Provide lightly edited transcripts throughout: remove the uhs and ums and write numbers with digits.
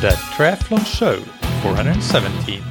That Triathlon Show 417.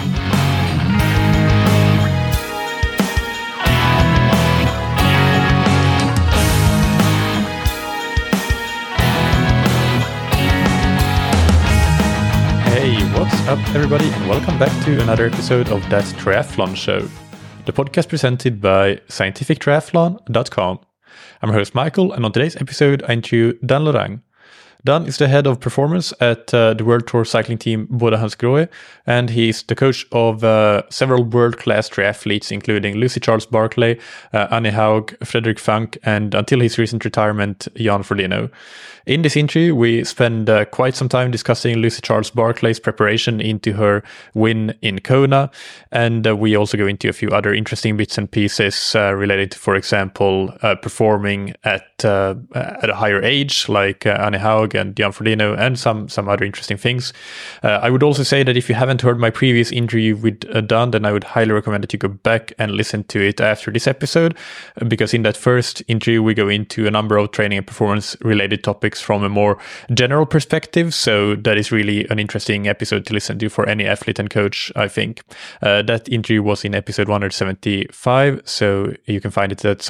Hey, what's up everybody, and welcome back to another episode of That Triathlon Show, the podcast presented by scientifictriathlon.com. I'm your host Michael, and on today's episode I interview Dan Lorang. Dan is the head of performance at the World Tour cycling team Bora Hansgrohe, and he's the coach of several world-class triathletes, including Lucy Charles-Barclay, Annie Haug, Frederick Funk, and until his recent retirement, Jan Frodeno. In this interview, we spend quite some time discussing Lucy Charles-Barclay's preparation into her win in Kona, and we also go into a few other interesting bits and pieces related to, for example, performing at a higher age, like Annie Haug and Jan Frodeno, and some other interesting things. I would also say that if you haven't heard my previous interview with Dan, then I would highly recommend that you go back and listen to it after this episode, because in that first interview we go into a number of training and performance related topics from a more general perspective, so that is really an interesting episode to listen to for any athlete and coach, I think. That interview was in episode 175, so you can find it at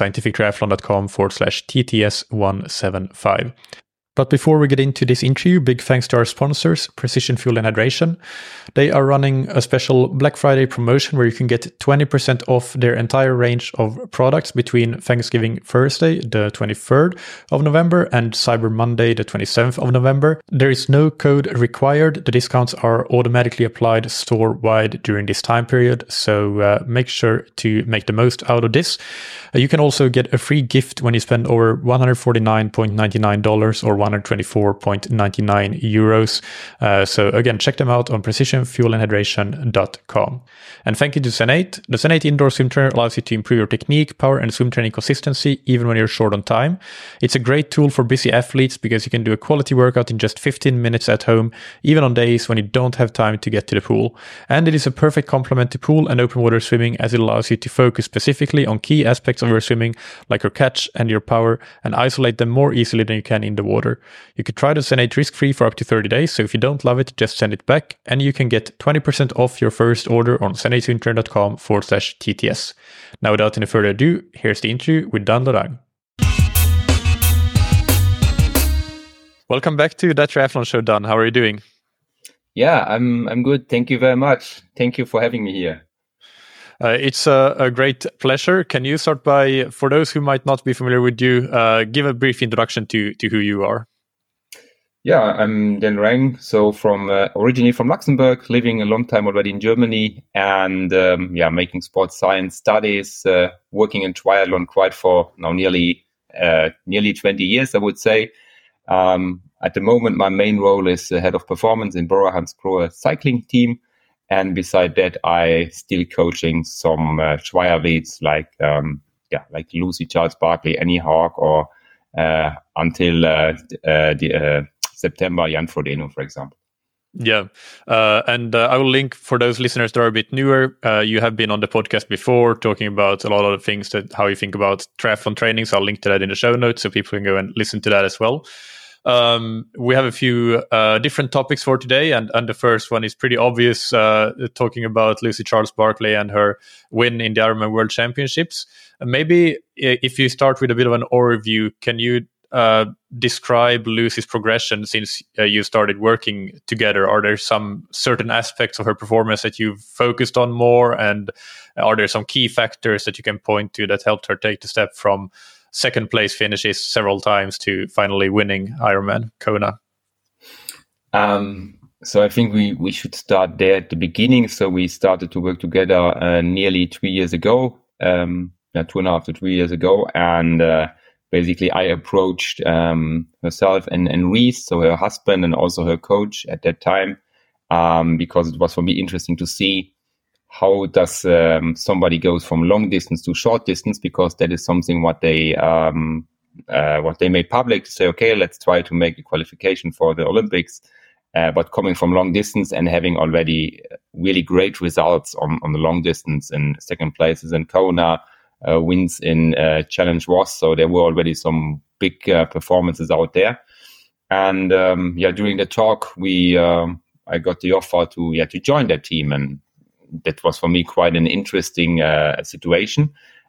scientifictriathlon.com/TTS175. But before we get into this interview, big thanks to our sponsors, Precision Fuel and Hydration. They are running a special Black Friday promotion where you can get 20% off their entire range of products between Thanksgiving Thursday, the 23rd of November, and Cyber Monday, the 27th of November. There is no code required. The discounts are automatically applied store-wide during this time period, so make sure to make the most out of this. You can also get a free gift when you spend over $149.99 or €124.99. So again, check them out on precisionfuelandhydration.com. And thank you to Zen8. The Zen8 indoor swim trainer allows you to improve your technique, power, and swim training consistency even when you're short on time. It's a great tool for busy athletes because you can do a quality workout in just 15 minutes at home, even on days when you don't have time to get to the pool. And it is a perfect complement to pool and open water swimming, as it allows you to focus specifically on key aspects of your swimming, like your catch and your power, and isolate them more easily than you can in the water. You could try the Zen8 risk-free for up to 30 days, so if you don't love it, just send it back, and you can get 20% off your first order on zen8swimtrainer.com/TTS. Now, without any further ado, here's the interview with Dan Lorang. Welcome back to That Triathlon Show, Dan. How are you doing? Yeah, I'm good. Thank you very much. Thank you for having me here. It's a great pleasure. Can you start by, for those who might not be familiar with you, give a brief introduction to who you are? Yeah, I'm Dan Lorang. So originally from Luxembourg, living a long time already in Germany, and making sports science studies, working in triathlon quite for now nearly 20 years, I would say. At the moment, my main role is head of performance in Bora Hansgrohe cycling team. And beside that, I still coaching some triathletes like Lucy Charles-Barclay, Annie Haug, or until September, Jan Frodeno, for example. Yeah, and I will link for those listeners that are a bit newer. You have been on the podcast before talking about a lot of the things that how you think about triathlon training. So I'll link to that in the show notes so people can go and listen to that as well. We have a few different topics for today, and the first one is pretty obvious, talking about Lucy Charles-Barclay and her win in the Ironman World Championships. Maybe if you start with a bit of an overview, can you describe Lucy's progression since you started working together? Are there some certain aspects of her performance that you've focused on more, and are there some key factors that you can point to that helped her take the step from second place finishes several times to finally winning Ironman Kona? So I think we should start there at the beginning. So we started to work together nearly 3 years ago, 2.5 to 3 years ago. And basically I approached herself and Reese, so her husband and also her coach at that time, because it was for me interesting to see how does somebody goes from long distance to short distance, because that is something what they made public to say, okay, let's try to make a qualification for the Olympics, but coming from long distance and having already really great results on the long distance, and second places in Kona, wins in Challenge Ross, so there were already some big performances out there. And during the talk, I got the offer to join that team, and that was for me quite an interesting situation.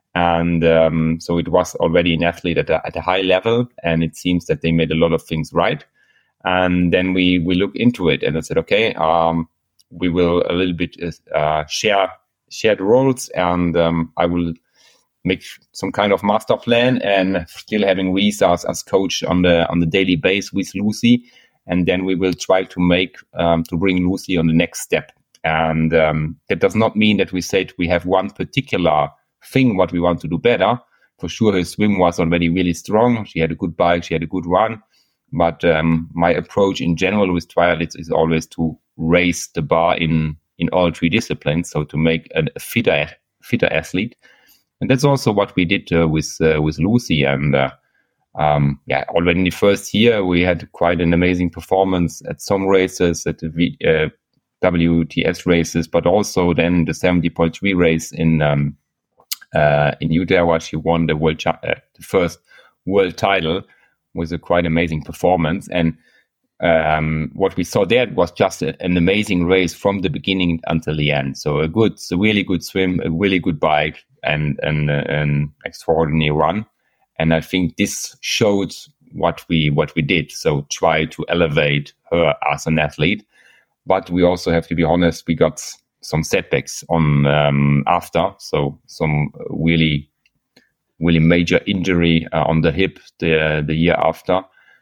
And so it was already an athlete at a high level, and it seems that they made a lot of things right. And then we looked into it, and I said, okay, we will a little bit share the roles, and I will make some kind of master plan, and still having Reese as coach on the daily base with Lucy, and then we will try to make to bring Lucy on the next step. And that does not mean that we said we have one particular thing what we want to do better. For sure, her swim was already really strong. She had a good bike, she had a good run. But my approach in general with triathletes is always to raise the bar in all three disciplines, so to make a fitter athlete. And that's also what we did with Lucy. And already in the first year, we had quite an amazing performance at some races, at the WTS races, but also then the 70.3 race in Utah, where she won the first world title, with a quite amazing performance. And what we saw there was just an amazing race from the beginning until the end. So a really good swim, a really good bike, and an extraordinary run. And I think this showed what we did. So try to elevate her as an athlete. But we also have to be honest, we got some setbacks on after. So some really major injury on the hip the year after.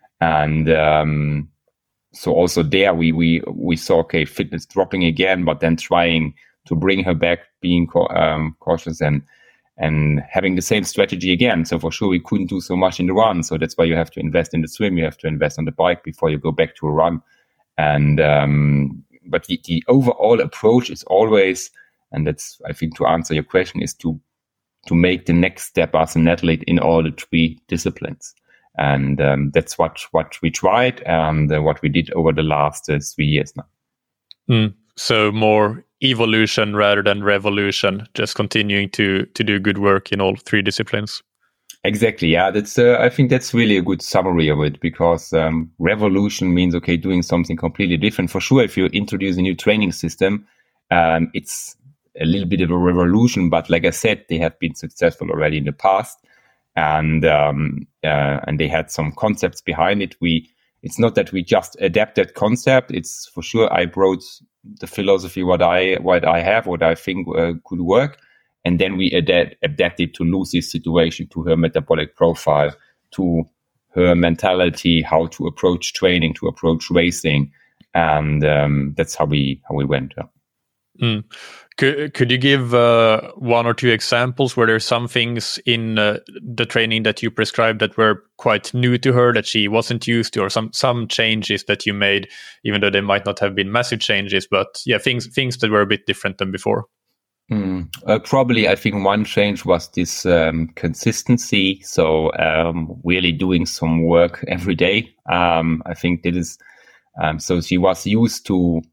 And so also there we saw, okay, fitness dropping again, but then trying to bring her back, being cautious and having the same strategy again. So for sure we couldn't do so much in the run. So that's why you have to invest in the swim, you have to invest on the bike before you go back to a run. And but the overall approach is always, and that's, I think, to answer your question, is to make the next step as an athlete in all the three disciplines. And that's what we tried and what we did over the last 3 years now. So more evolution rather than revolution, just continuing to do good work in all three disciplines. Exactly. Yeah, that's. I think that's really a good summary of it, because revolution means, okay, doing something completely different. For sure, if you introduce a new training system, it's a little bit of a revolution. But like I said, they have been successful already in the past, and they had some concepts behind it. It's not that we just adapted concept. It's for sure I brought the philosophy what I have, what I think could work. And then we adapted to Lucy's situation, to her metabolic profile, to her mentality, how to approach training, to approach racing. And that's how we went. Could you give one or two examples where there's some things in the training that you prescribed that were quite new to her, that she wasn't used to, or some changes that you made, even though they might not have been massive changes, but things that were a bit different than before? Probably, I think one change was this consistency. So really doing some work every day. I think that is, so she was used to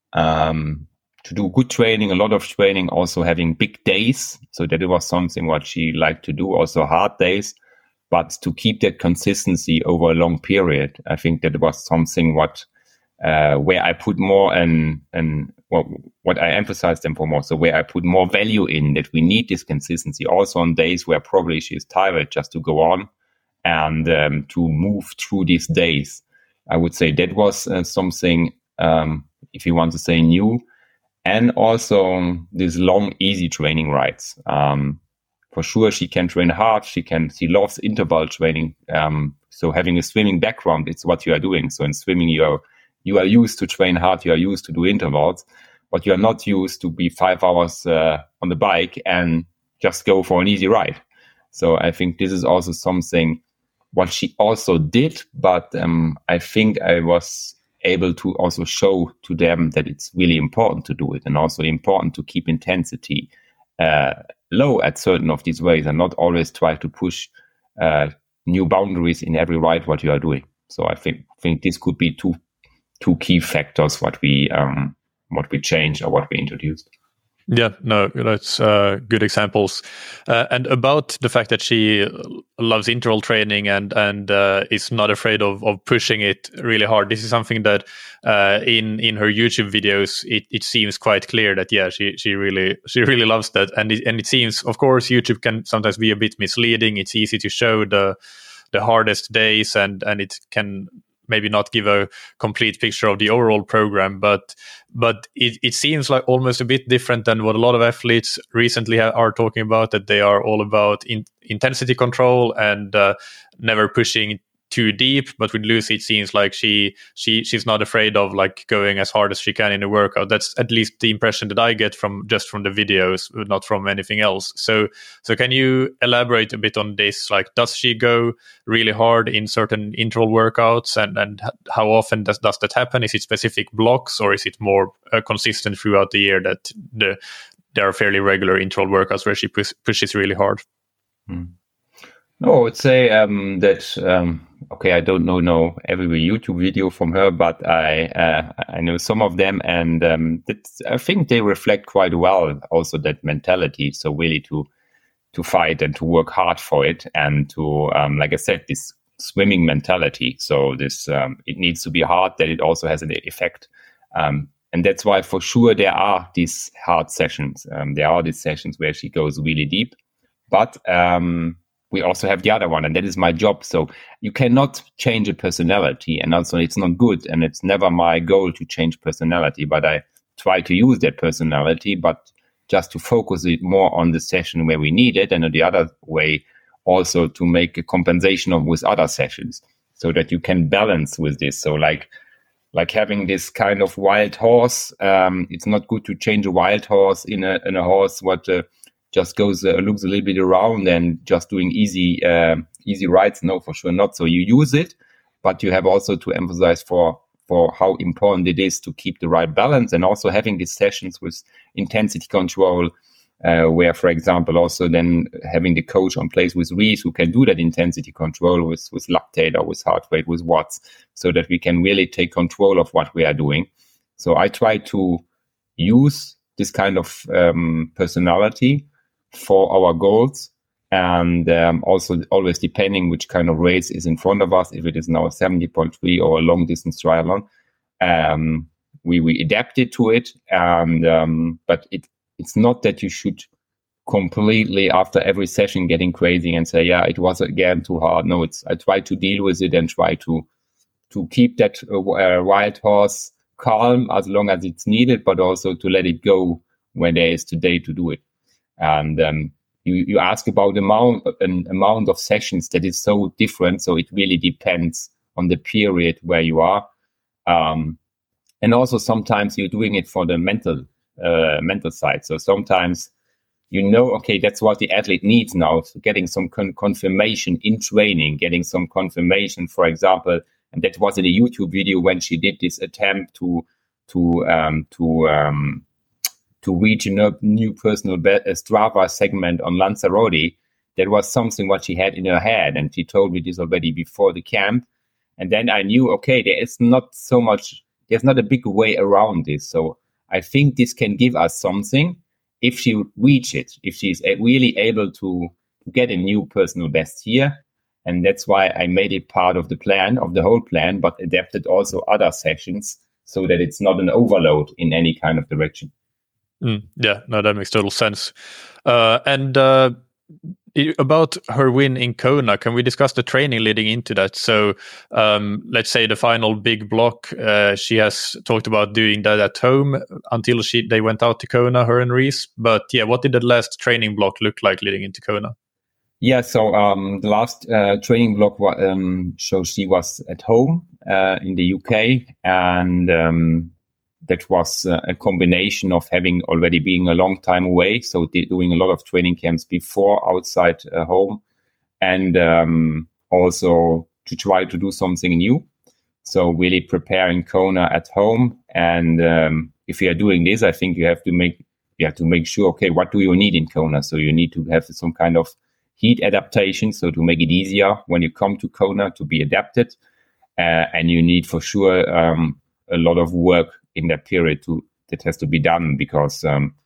do good training, a lot of training, also having big days. So that it was something what she liked to do, also hard days, but to keep that consistency over a long period. I think that was something where I put more and what I emphasized them for more. So where I put more value in, that we need this consistency also on days where probably she's tired, just to go on and to move through these days. I would say that was something, if you want to say, new. And also these long, easy training rides. For sure, she can train hard. She loves interval training. So having a swimming background, it's what you are doing. So in swimming, you are used to train hard. You are used to do intervals, but you are not used to be 5 hours on the bike and just go for an easy ride. So I think this is also something what she also did, but I think I was able to also show to them that it's really important to do it, and also important to keep intensity low at certain of these ways, and not always try to push new boundaries in every ride what you are doing. So I think this could be two key factors what we changed or what we introduced. Yeah, no, that's good examples. And about the fact that she loves interval training and is not afraid of pushing it really hard. This is something that in her YouTube videos, it seems quite clear that she really loves that. And it seems, of course, YouTube can sometimes be a bit misleading. It's easy to show the hardest days, and it can maybe not give a complete picture of the overall program, but it seems like almost a bit different than what a lot of athletes recently are talking about, that they are all about intensity control and never pushing too deep. But with Lucy, it seems like she's not afraid of like going as hard as she can in a workout. That's at least the impression that I get from the videos, not from anything else. So can you elaborate a bit on this? Like, does she go really hard in certain interval workouts, and how often does that happen? Is it specific blocks, or is it more consistent throughout the year that there are fairly regular interval workouts where she pushes really hard? No, I would say that okay, I don't know every YouTube video from her, but I know some of them, and I think they reflect quite well also that mentality. So really to fight and to work hard for it, and to like I said, this swimming mentality. So this it needs to be hard, that it also has an effect, and that's why for sure there are these hard sessions. There are these sessions where she goes really deep, but we also have the other one, and that is my job. So you cannot change a personality, and also it's not good, and it's never my goal to change personality, but I try to use that personality, but just to focus it more on the session where we need it, and on the other way also to make a compensation with other sessions, so that you can balance with this. So like having this kind of wild horse, it's not good to change a wild horse in a horse what just goes looks a little bit around and just doing easy rides. No, for sure not. So you use it, but you have also to emphasize for how important it is to keep the right balance, and also having these sessions with intensity control, where, for example, also then having the coach on place with Reese who can do that intensity control with lactate or with heart rate, with watts, so that we can really take control of what we are doing. So I try to use this kind of personality for our goals, and also always depending which kind of race is in front of us, if it is now a 70.3 or a long distance triathlon, we adapt it to it, and but it's not that you should completely after every session getting crazy and say, yeah, it was again too hard. No, I try to deal with it and try to keep that wild horse calm as long as it's needed, but also to let it go when there is today to do it. And you ask about an amount of sessions that is so different. So it really depends on the period where you are. And also sometimes you're doing it for the mental side. So sometimes, okay, that's what the athlete needs now. So getting some confirmation in training, getting some confirmation, for example, and that was in a YouTube video when she did this attempt to reach a new personal Strava segment on Lanzarote. That was something what she had in her head, and she told me this already before the camp. And then I knew, okay, there's not a big way around this. So I think this can give us something if she reach it, if she's really able to get a new personal best here. And that's why I made it part of the whole plan, but adapted also other sessions so that it's not an overload in any kind of direction. Yeah, no, that makes total sense. And about her win in Kona, can we discuss the training leading into that? So let's say the final big block, she has talked about doing that at home until they went out to Kona, her and Reese. But yeah, what did the last training block look like leading into Kona? Yeah, so the last training block so she was at home in the UK, and that was a combination of having already been a long time away, so doing a lot of training camps before outside home, and also to try to do something new. So really preparing Kona at home, and if you are doing this, I think you have to make sure, okay, what do you need in Kona? So you need to have some kind of heat adaptation, so to make it easier when you come to Kona to be adapted, and you need for sure a lot of work in that period that has to be done, because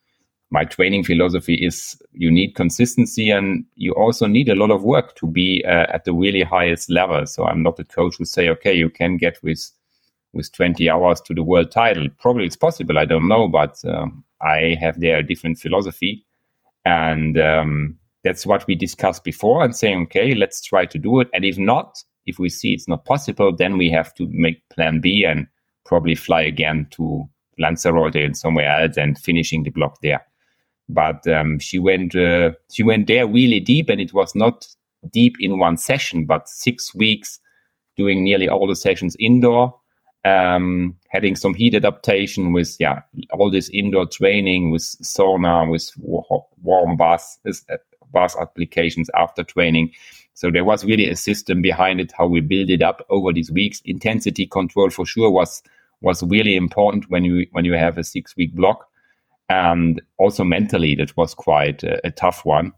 my training philosophy is you need consistency, and you also need a lot of work to be at the really highest level. So I'm not a coach who say, okay, you can get with 20 hours to the world title. Probably it's possible, I don't know, but I have there a different philosophy. And that's what we discussed before, and saying, okay, let's try to do it. And if not, if we see it's not possible, then we have to make plan B and probably fly again to Lanzarote and somewhere else and finishing the block there. But she went there really deep, and it was not deep in one session, but 6 weeks doing nearly all the sessions indoor, having some heat adaptation with all this indoor training with sauna, with warm bath applications after training. So there was really a system behind it, how we build it up over these weeks. Intensity control for sure was really important when you have a 6-week block. And also mentally, that was quite a tough one.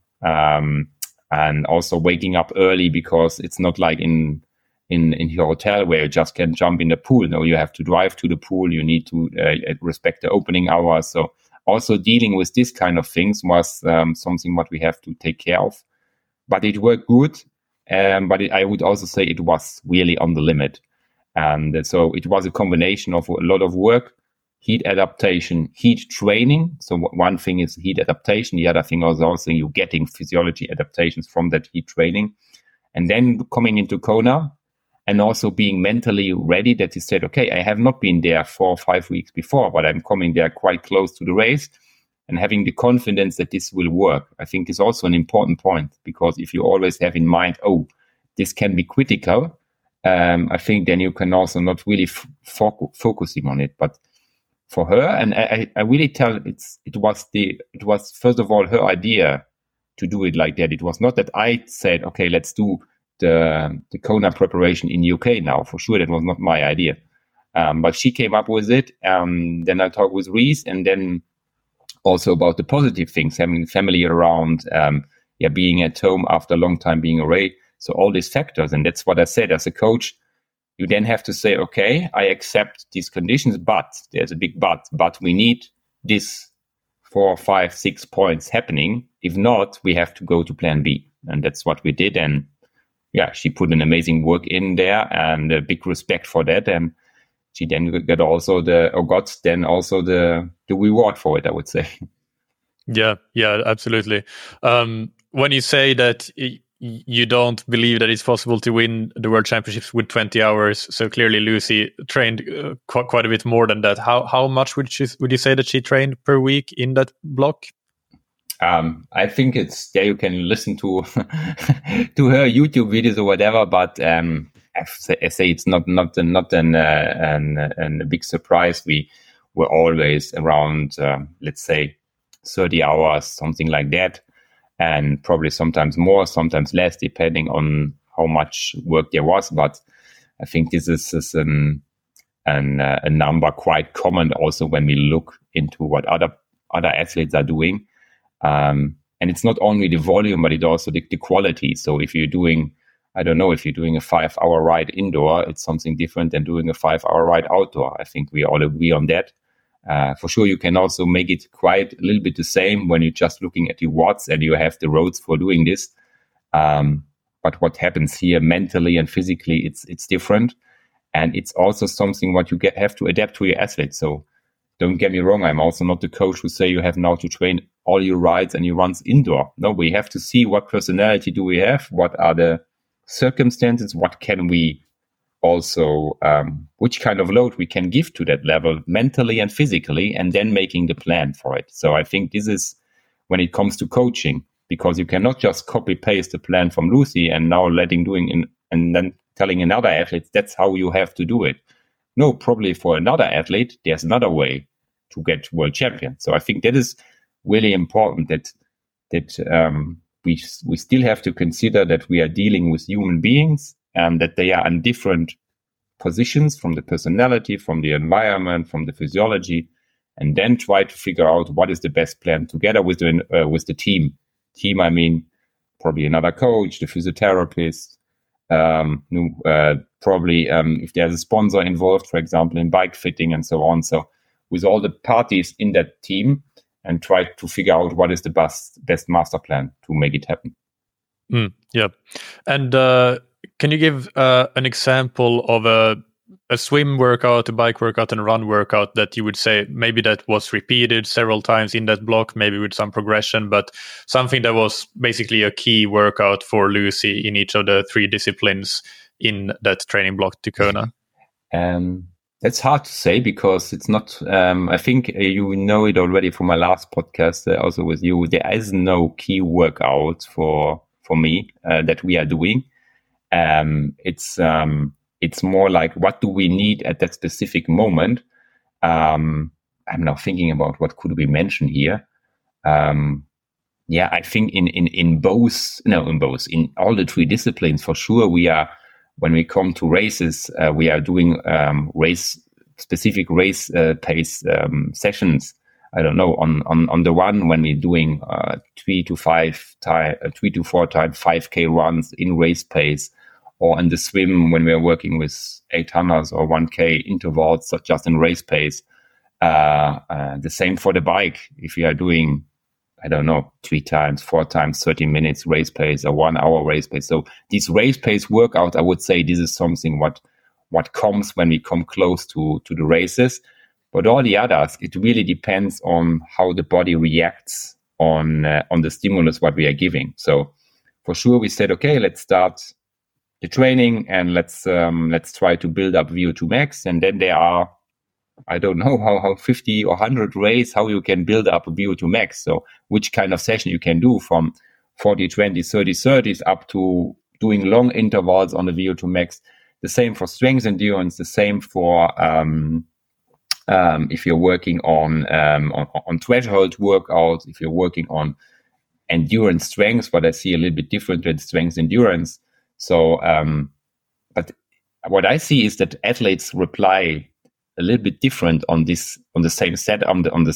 And also waking up early, because it's not like in your hotel where you just can jump in the pool. No, you have to drive to the pool. You need to respect the opening hours. So also dealing with this kind of things was something what we have to take care of. But it worked good. But I would also say it was really on the limit. And so it was a combination of a lot of work, heat adaptation, heat training. So one thing is heat adaptation. The other thing is also you getting physiology adaptations from that heat training. And then coming into Kona and also being mentally ready that you said, okay, I have not been there 4 or 5 weeks before, but I'm coming there quite close to the race, and having the confidence that this will work, I think is also an important point, because if you always have in mind, oh, this can be critical, I think then you can also not really focusing on it. But for her, and I really tell it was first of all her idea to do it like that. It was not that I said, okay, let's do the Kona preparation in UK now. For sure, that was not my idea. But she came up with it. Then I talked with Reese, and then also about the positive things, having family around, being at home after a long time being away. So all these factors, and that's what I said as a coach. You then have to say, okay, I accept these conditions, but there's a big but we need this 4, 5, 6 points happening. If not, we have to go to plan B. And that's what we did. And she put an amazing work in there, and a big respect for that. And she then got the reward for it, I would say. Yeah, absolutely. When you say that you don't believe that it's possible to win the World Championships with 20 hours, so clearly Lucy trained quite a bit more than that. How much would you say that she trained per week in that block? I think it's you can listen to to her YouTube videos or whatever, but I say it's not a big surprise. We were always around, let's say, 30 hours, something like that, and probably sometimes more, sometimes less, depending on how much work there was. But I think this is a number quite common also when we look into what other athletes are doing. And it's not only the volume, but it's also the quality. So if you're doing, I don't know, if you're doing a 5-hour ride indoor, it's something different than doing a 5-hour ride outdoor. I think we all agree on that. For sure, you can also make it quite a little bit the same when you're just looking at the watts and you have the roads for doing this. But what happens here mentally and physically, it's different. And it's also something what you have to adapt to your athletes. So don't get me wrong, I'm also not the coach who say you have now to train all your rides and your runs indoor. No, we have to see what personality do we have, what are the circumstances, what can we also, which kind of load we can give to that level mentally and physically, and then making the plan for it. So I think this is when it comes to coaching, because you cannot just copy paste the plan from Lucy and now and then telling another athlete that's how you have to do it. No, probably for another athlete, there's another way to get world champion. So I think that is really important that we still have to consider that we are dealing with human beings and that they are in different positions from the personality, from the environment, from the physiology, and then try to figure out what is the best plan together with the team. Team, I mean, probably another coach, the physiotherapist, probably if there's a sponsor involved, for example, in bike fitting and so on. So with all the parties in that team, and try to figure out what is the best master plan to make it happen. Yeah. And can you give an example of a swim workout, a bike workout, and a run workout that you would say maybe that was repeated several times in that block, maybe with some progression, but something that was basically a key workout for Lucy in each of the 3 disciplines in that training block to Kona? That's hard to say because it's not, I think you know it already from my last podcast, also with you, there is no key workout for me that we are doing. It's more like, what do we need at that specific moment? I'm now thinking about what could we mention here. I think in all the 3 disciplines, for sure, when we come to races, we are doing specific race pace sessions. I don't know, on the one when we're doing 3 to 4 times 5K runs in race pace, or in the swim when we're working with 800s or 1K intervals, so just in race pace. The same for the bike. If you are doing, I don't know, 3 times, 4 times 30 minutes race pace or 1 hour race pace. So these race pace workouts, I would say this is something what comes when we come close to the races. But all the others, it really depends on how the body reacts on the stimulus what we are giving. So for sure we said, okay, let's start the training and let's try to build up VO2 max. And then there are, I don't know how 50 or 100 ways how you can build up a VO2 max. So which kind of session you can do from 40, 20, 30, 30s up to doing long intervals on the VO2 max. The same for strength endurance, the same for if you're working on threshold workouts, if you're working on endurance strength, but I see a little bit different than strength endurance. So, but what I see is that athletes reply a little bit different on the same set, on the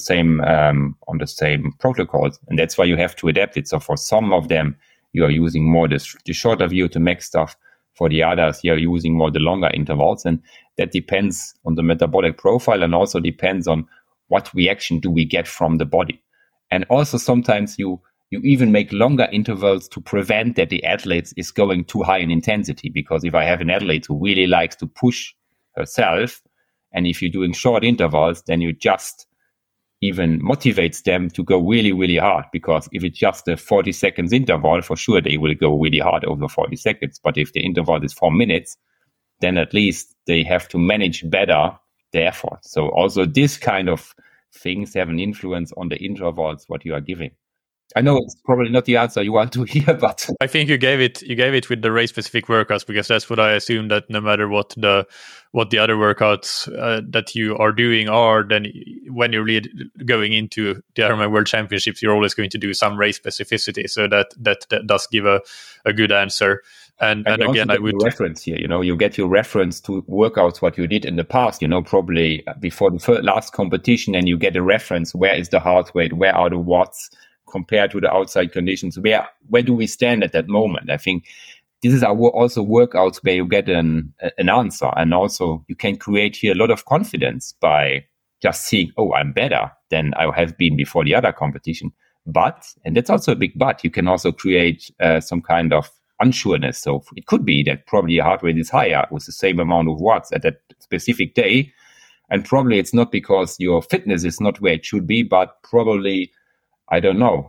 same protocols, and that's why you have to adapt it. So for some of them, you are using more the shorter VO2 max stuff. For the others, you're using more the longer intervals, and that depends on the metabolic profile and also depends on what reaction do we get from the body. And also sometimes you even make longer intervals to prevent that the athlete is going too high in intensity. Because if I have an athlete who really likes to push herself, and if you're doing short intervals, then you just even motivates them to go really, really hard. Because if it's just a 40 seconds interval, for sure they will go really hard over 40 seconds. But if the interval is 4 minutes, then at least they have to manage better the effort. So also this kind of things have an influence on the intervals what you are giving. I know it's probably not the answer you want to hear, but I think you gave it with the race specific workouts, because that's what I assume, that no matter what the other workouts that you are doing are, then when you're really going into the Ironman World Championships, you're always going to do some race specificity. So that does give a good answer. And again, I would reference here. You get your reference to workouts what you did in the past. Probably before the last competition, and you get a reference. Where is the heart rate? Where are the watts compared to the outside conditions? Where do we stand at that moment? I think this is also workouts where you get an answer, and also you can create here a lot of confidence by just seeing, oh, I'm better than I have been before the other competition. But, and that's also a big but, you can also create some kind of unsureness. So it could be that probably your heart rate is higher with the same amount of watts at that specific day. And probably it's not because your fitness is not where it should be, but probably, I don't know,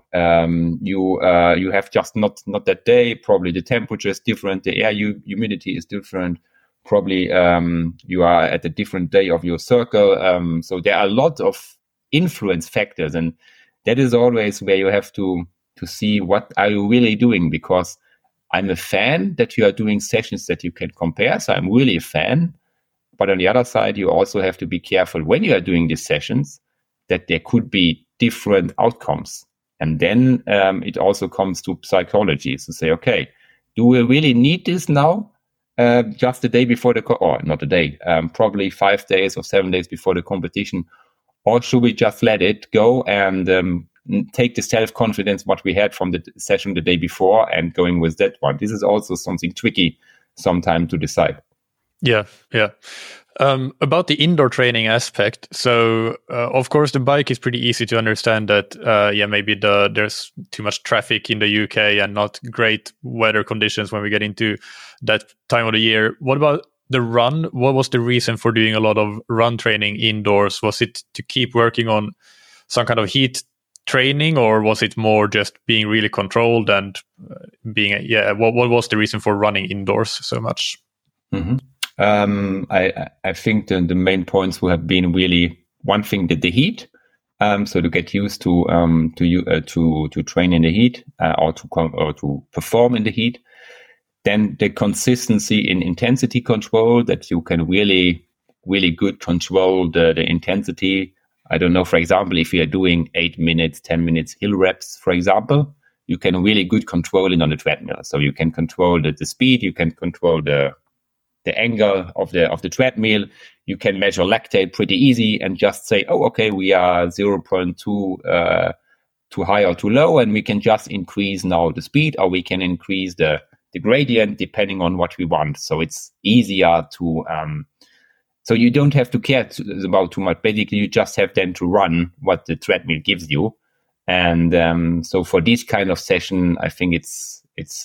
you have just not that day. Probably the temperature is different. The air humidity is different. Probably you are at a different day of your circle. So there are a lot of influence factors. And that is always where you have to see what are you really doing, because I'm a fan that you are doing sessions that you can compare. So I'm really a fan. But on the other side, you also have to be careful when you are doing these sessions that there could be different outcomes. And then it also comes to psychology to say, okay, do we really need this now? Just the day before or not a day, probably 5 days or 7 days before the competition, or should we just let it go and take the self-confidence what we had from the session the day before and going with that one? This is also something tricky sometimes to decide. Yeah. About the indoor training aspect, so of course the bike is pretty easy to understand that maybe there's too much traffic in the UK and not great weather conditions when we get into that time of the year. What about the run? What was the reason for doing a lot of run training indoors? Was it to keep working on some kind of heat training, or was it more just being really controlled and what was the reason for running indoors so much? Mm-hmm. I think the main points would have been really one thing, the heat. So to get used to train in the heat or to perform in the heat. Then the consistency in intensity control, that you can really good control the intensity. I don't know, for example, if you are doing 8 minutes, 10 minutes hill reps, for example, you can really good control it on the treadmill. So you can control the speed, you can control the angle of the treadmill. You can measure lactate pretty easy and just say, oh, okay, we are 0.2 too high or too low, and we can just increase now the speed, or we can increase the gradient depending on what we want. So it's easier to so you don't have to care about too much. Basically, you just have then to run what the treadmill gives you. And so for this kind of session, I think it's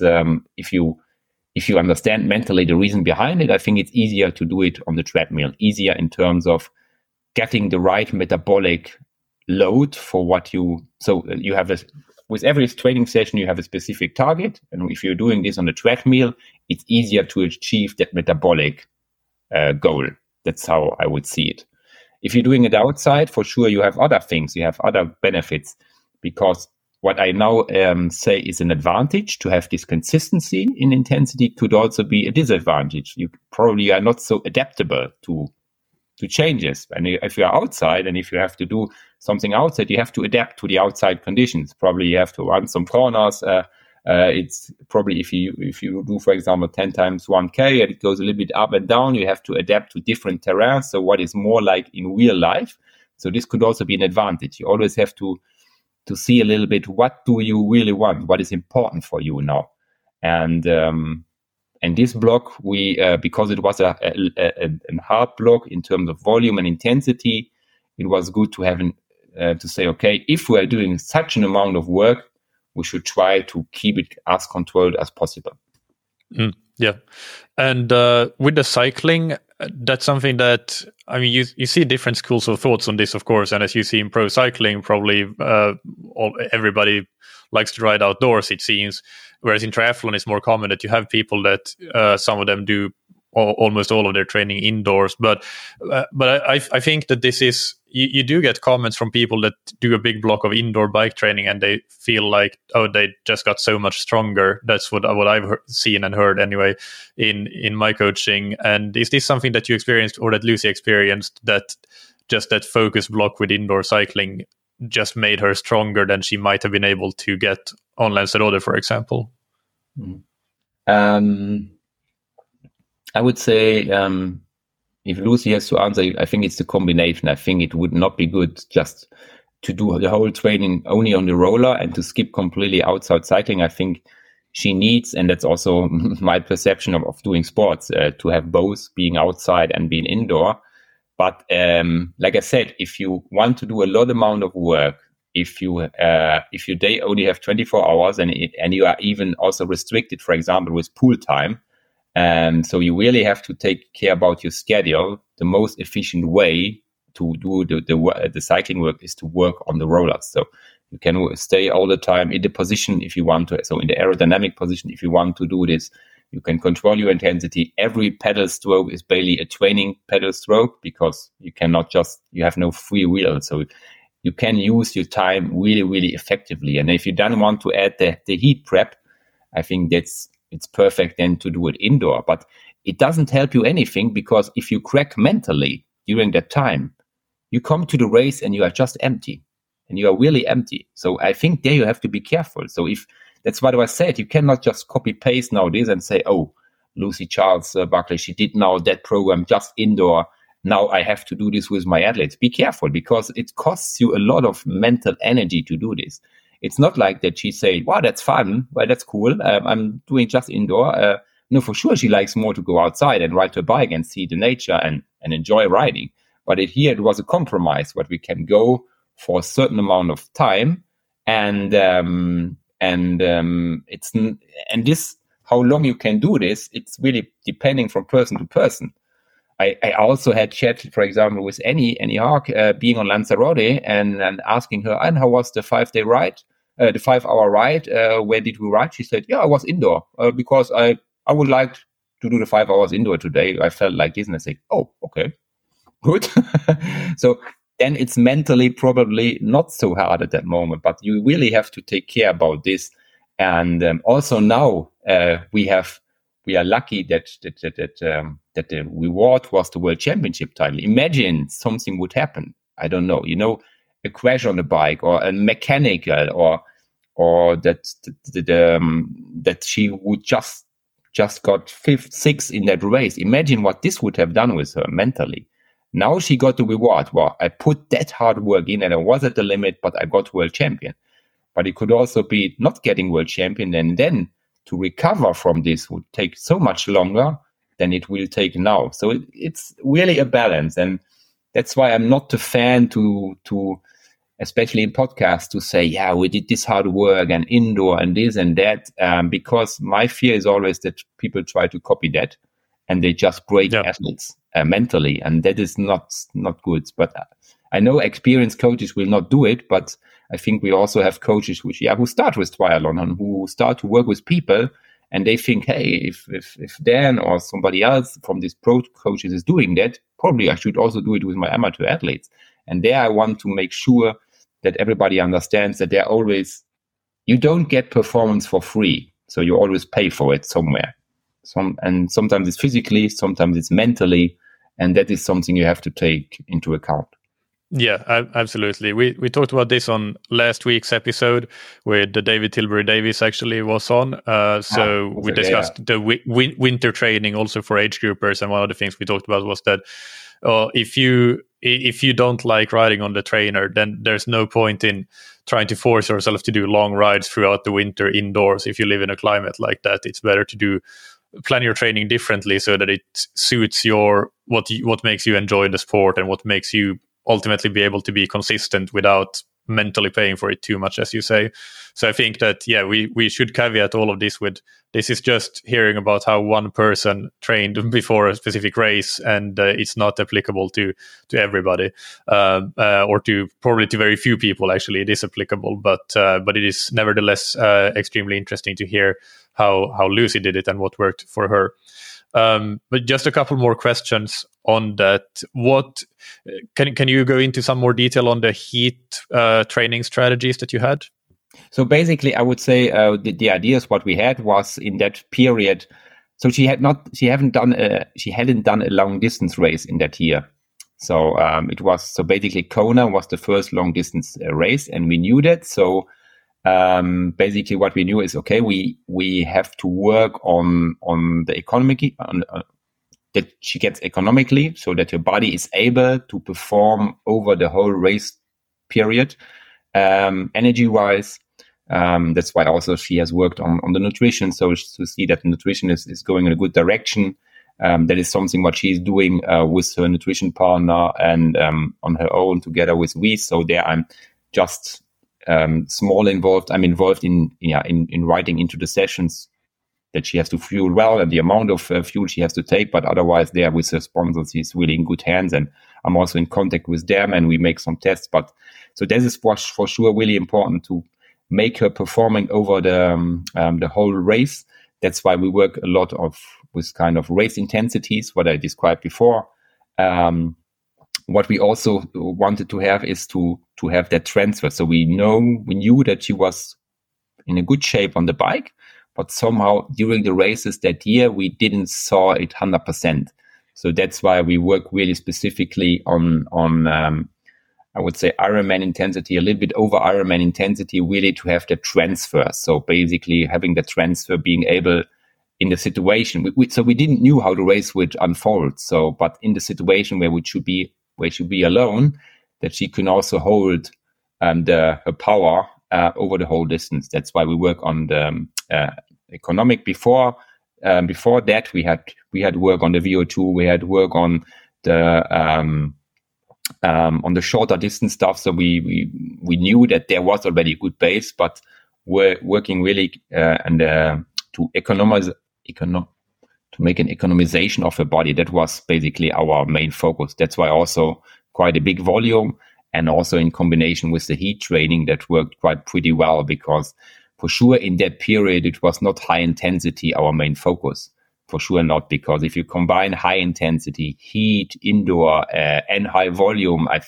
if you understand mentally the reason behind it, I think it's easier to do it on the treadmill. Easier in terms of getting the right metabolic load for what you. So you have with every training session, you have a specific target, and if you're doing this on the treadmill, it's easier to achieve that metabolic goal. That's how I would see it. If you're doing it outside, for sure, you have other things, you have other benefits, because what I now say is an advantage to have this consistency in intensity could also be a disadvantage. You probably are not so adaptable to changes. And if you're outside and if you have to do something outside, you have to adapt to the outside conditions. Probably you have to run some corners. It's probably if you do, for example, 10 times 1K and it goes a little bit up and down, you have to adapt to different terrains. So what is more like in real life. So this could also be an advantage. You always have to see a little bit, what do you really want? What is important for you now? And this block, we because it was a hard block in terms of volume and intensity, it was good to have to say, okay, if we are doing such an amount of work, we should try to keep it as controlled as possible. Yeah. And with the cycling, that's something that, I mean, you see different schools of thoughts on this, of course. And as you see in pro cycling, probably everybody likes to ride outdoors, it seems. Whereas in triathlon, it's more common that you have people that some of them do almost all of their training indoors. But I think that this is, you do get comments from people that do a big block of indoor bike training and they feel like, oh, they just got so much stronger. That's what I've seen and heard anyway in my coaching. And is this something that you experienced or that Lucy experienced, that just that focus block with indoor cycling just made her stronger than she might have been able to get on Lanzarote, for example? I would say if Lucy has to answer, I think it's the combination. I think it would not be good just to do the whole training only on the roller and to skip completely outside cycling. I think she needs, and that's also my perception of doing sports, to have both being outside and being indoor. But like I said, if you want to do a lot amount of work, if your day only have 24 hours and you are even also restricted, for example, with pool time, so you really have to take care about your schedule. The most efficient way to do the cycling work is to work on the rollers. So you can stay all the time in the position if you want to. So in the aerodynamic position, if you want to do this, you can control your intensity. Every pedal stroke is barely a training pedal stroke, because you have no free will. So you can use your time really, really effectively. And if you then want to add the heat prep, I think it's perfect then to do it indoor. But it doesn't help you anything, because if you crack mentally during that time, you come to the race and you are just empty, and you are really empty. So I think there you have to be careful. So if that's what I said, you cannot just copy paste nowadays and say, oh, Lucy Charles Buckley, she did now that program just indoor. Now I have to do this with my athletes. Be careful, because it costs you a lot of mental energy to do this. It's not like that she say, wow, that's fun. Well, that's cool. I'm doing just indoor. no, for sure she likes more to go outside and ride her bike and see the nature and enjoy riding. But here it was a compromise, what we can go for a certain amount of time, and this, how long you can do this, it's really depending from person to person. I also had chat, for example, with Annie Haag, being on Lanzarote and asking her, and how was the 5-day ride, the 5-hour ride? Where did we ride? She said, I was indoor because I would like to do the 5 hours indoor today. I felt like this, and I said, oh, okay, good. So then it's mentally probably not so hard at that moment, but you really have to take care about this. And also now we are lucky that the reward was the World Championship title. Imagine something would happen. I don't know, a crash on the bike or a mechanical or that she would just got 5th, 6th in that race. Imagine what this would have done with her mentally. Now she got the reward. Well, I put that hard work in and I was at the limit, but I got world champion. But it could also be not getting world champion, and then to recover from this would take so much longer than it will take now. So it's really a balance. And that's why I'm not a fan to especially in podcasts, to say, we did this hard work and indoor and this and that, because my fear is always that people try to copy that and they just break athletes mentally. And that is not good. But I know experienced coaches will not do it, but I think we also have coaches who start with triathlon and who start to work with people, and they think, hey, if Dan or somebody else from these pro coaches is doing that, probably I should also do it with my amateur athletes. And there I want to make sure that everybody understands that you don't get performance for free. So you always pay for it somewhere. And sometimes it's physically, sometimes it's mentally, and that is something you have to take into account. Yeah, absolutely. We talked about this on last week's episode with David Tilbury-Davis actually was on. We discussed the winter training also for age groupers. And one of the things we talked about was that if you don't like riding on the trainer, then there's no point in trying to force yourself to do long rides throughout the winter indoors. If you live in a climate like that, it's better to plan your training differently so that it suits what makes you enjoy the sport and what makes you ultimately be able to be consistent without mentally paying for it too much, as you say. So I think that, we should caveat all of this with, this is just hearing about how one person trained before a specific race, and it's not applicable to everybody, or probably to very few people. Actually, it is applicable, but it is nevertheless extremely interesting to hear how Lucy did it and what worked for her. But just a couple more questions on that. What can you go into some more detail on the heat training strategies that you had? So basically, I would say the ideas what we had was in that period. So she hadn't done a long distance race in that year. So basically Kona was the first long distance race, and we knew that. So basically what we knew is, okay, we have to work on the economy, that she gets economically, so that her body is able to perform over the whole race period, energy wise. That's why also she has worked on the nutrition, so to see that the nutrition is going in a good direction. That is something what she's doing with her nutrition partner and on her own together with Wies. So there I'm just small involved. I'm involved in writing into the sessions that she has to fuel well and the amount of fuel she has to take. But otherwise, there with her sponsors, she's really in good hands, and I'm also in contact with them, and we make some tests. But so this is for sure really important to make her performing over the whole race. That's why we work a lot with kind of race intensities, what I described before. What we also wanted to have is to have that transfer. So we knew that she was in a good shape on the bike, but somehow during the races that year, we didn't saw it 100%. So that's why we work really specifically on I would say Ironman intensity, a little bit over Ironman intensity, really to have the transfer. So basically having the transfer, being able in the situation. So we didn't know how the race would unfold. So, but in the situation where she should be alone, that she can also hold her power over the whole distance. That's why we work on the economic before before that, we had work on the VO2, we had work on the shorter distance stuff. So we knew that there was already a good base, but we're working really to make an economization of the body. That was basically our main focus. That's why also quite a big volume, and also in combination with the heat training that worked quite pretty well, because for sure in that period it was not high intensity our main focus. For sure not, because if you combine high intensity, heat, indoor, and high volume, I'm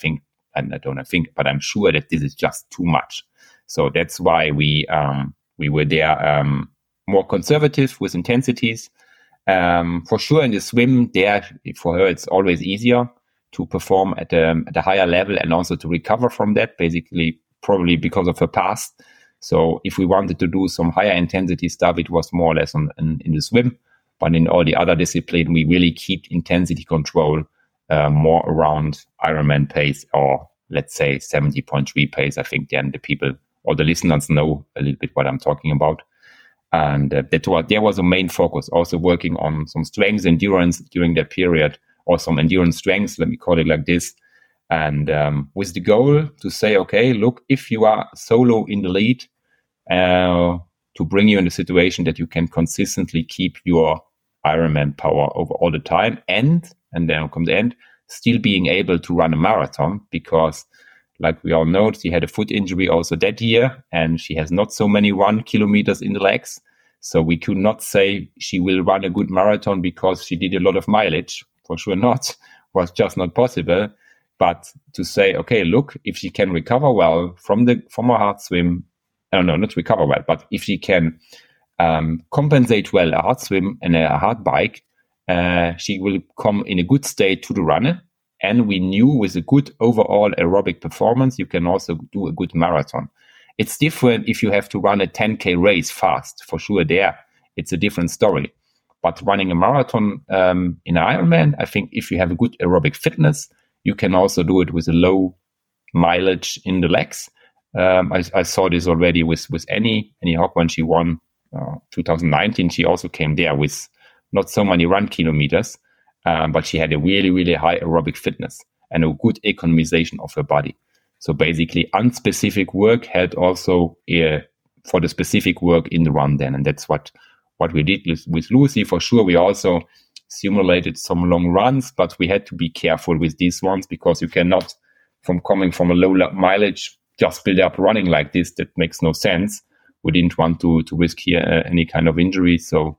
sure that this is just too much. So that's why we were there more conservative with intensities. For sure in the swim there, for her, it's always easier to perform at a higher level and also to recover from that, basically probably because of her past. So if we wanted to do some higher intensity stuff, it was more or less in the swim. But in all the other disciplines, we really keep intensity control more around Ironman pace, or let's say 70.3 pace. I think then the people or the listeners know a little bit what I'm talking about. And there was a main focus, also working on some strength endurance during that period, or some endurance strengths, let me call it like this. And with the goal to say, okay, look, if you are solo in the lead, to bring you in the situation that you can consistently keep your Ironman power over all the time, and then comes the end, still being able to run a marathon, because like we all know, she had a foot injury also that year, and she has not so many 1 kilometers in the legs. So we could not say she will run a good marathon because she did a lot of mileage. For sure not, was just not possible. But to say, okay, look, if she can recover well from a hard swim, not recover well, but if she can compensate well a hard swim and a hard bike, she will come in a good state to the runner. And we knew with a good overall aerobic performance, you can also do a good marathon. It's different if you have to run a 10K race fast. For sure there, it's a different story. But running a marathon in Ironman, I think if you have a good aerobic fitness, you can also do it with a low mileage in the legs. I saw this already with Annie Hock when she won 2019. She also came there with not so many run kilometers, but she had a really, really high aerobic fitness and a good economization of her body. So basically, unspecific work had also for the specific work in the run then. And that's what we did with Lucy. For sure, we also simulated some long runs, but we had to be careful with these ones, because you cannot, coming from a low mileage, just build up running like this. That makes no sense. We didn't want to risk here any kind of injury. So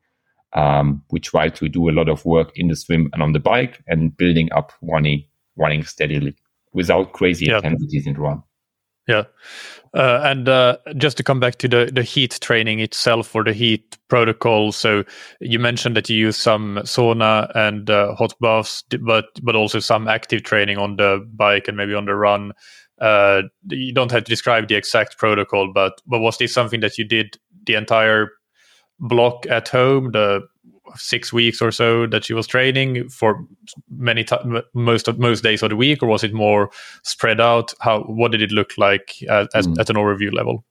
we tried to do a lot of work in the swim and on the bike, and building up running steadily without crazy intensities in the run. Yeah. And just to come back to the heat training itself, or the heat protocol. So you mentioned that you use some sauna and hot baths, but also some active training on the bike and maybe on the run. You don't have to describe the exact protocol, but was this something that you did the entire block at home, the 6 weeks or so that she was training for most days of the week, or was it more spread out? What did it look like at an overview level?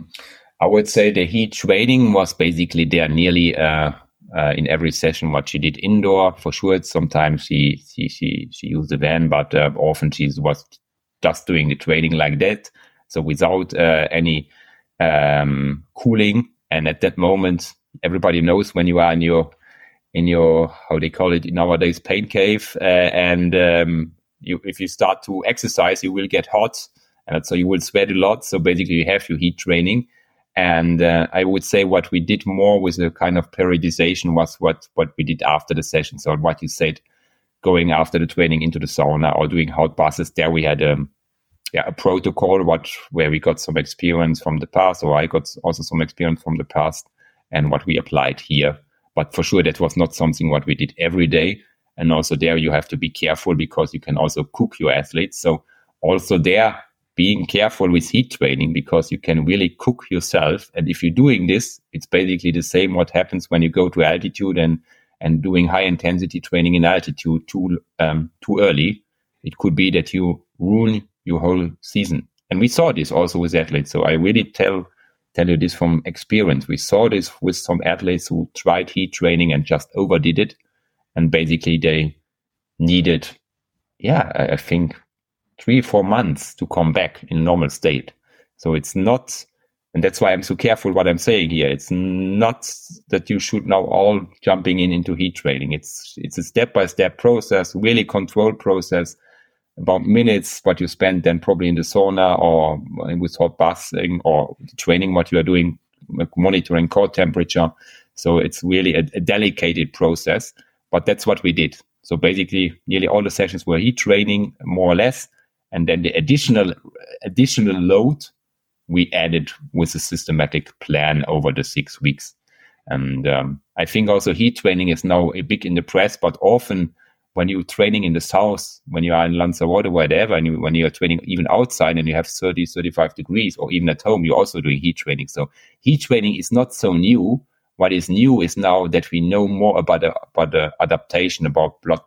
I would say the heat training was basically there nearly in every session. What she did indoor, for sure. Sometimes she used the van, but often she was just doing the training like that, so without any cooling. And at that moment, everybody knows when you are in your how they call it nowadays, pain cave, and if you start to exercise, you will get hot, and so you will sweat a lot. So basically, you have your heat training. And I would say what we did more with a kind of periodization was what we did after the session. So what you said, going after the training into the sauna or doing hot baths, there we had a protocol where we got some experience from the past, or I got also some experience from the past, and what we applied here. But for sure, that was not something what we did every day. And also there you have to be careful, because you can also cook your athletes. So also there, being careful with heat training, because you can really cook yourself. And if you're doing this, it's basically the same what happens when you go to altitude and doing high intensity training in altitude too early. It could be that you ruin your whole season. And we saw this also with athletes. So I really tell tell you this from experience. We saw this with some athletes who tried heat training and just overdid it. And basically they needed, I think 3-4 months to come back in normal state. So it's not, and that's why I'm so careful what I'm saying here. It's not that you should now all jumping into heat training. It's a step-by-step process, really controlled process, about minutes what you spend then probably in the sauna or with hot bathing or training what you are doing, monitoring core temperature. So it's really a delicate process, but that's what we did. So basically nearly all the sessions were heat training more or less. And then the additional load we added with a systematic plan over the 6 weeks. And I think also heat training is now a big in the press, but often when you're training in the south, when you are in Lanzarote, whatever, and when you're training even outside and you have 30, 35 degrees, or even at home, you're also doing heat training. So heat training is not so new. What is new is now that we know more about the adaptation, about blood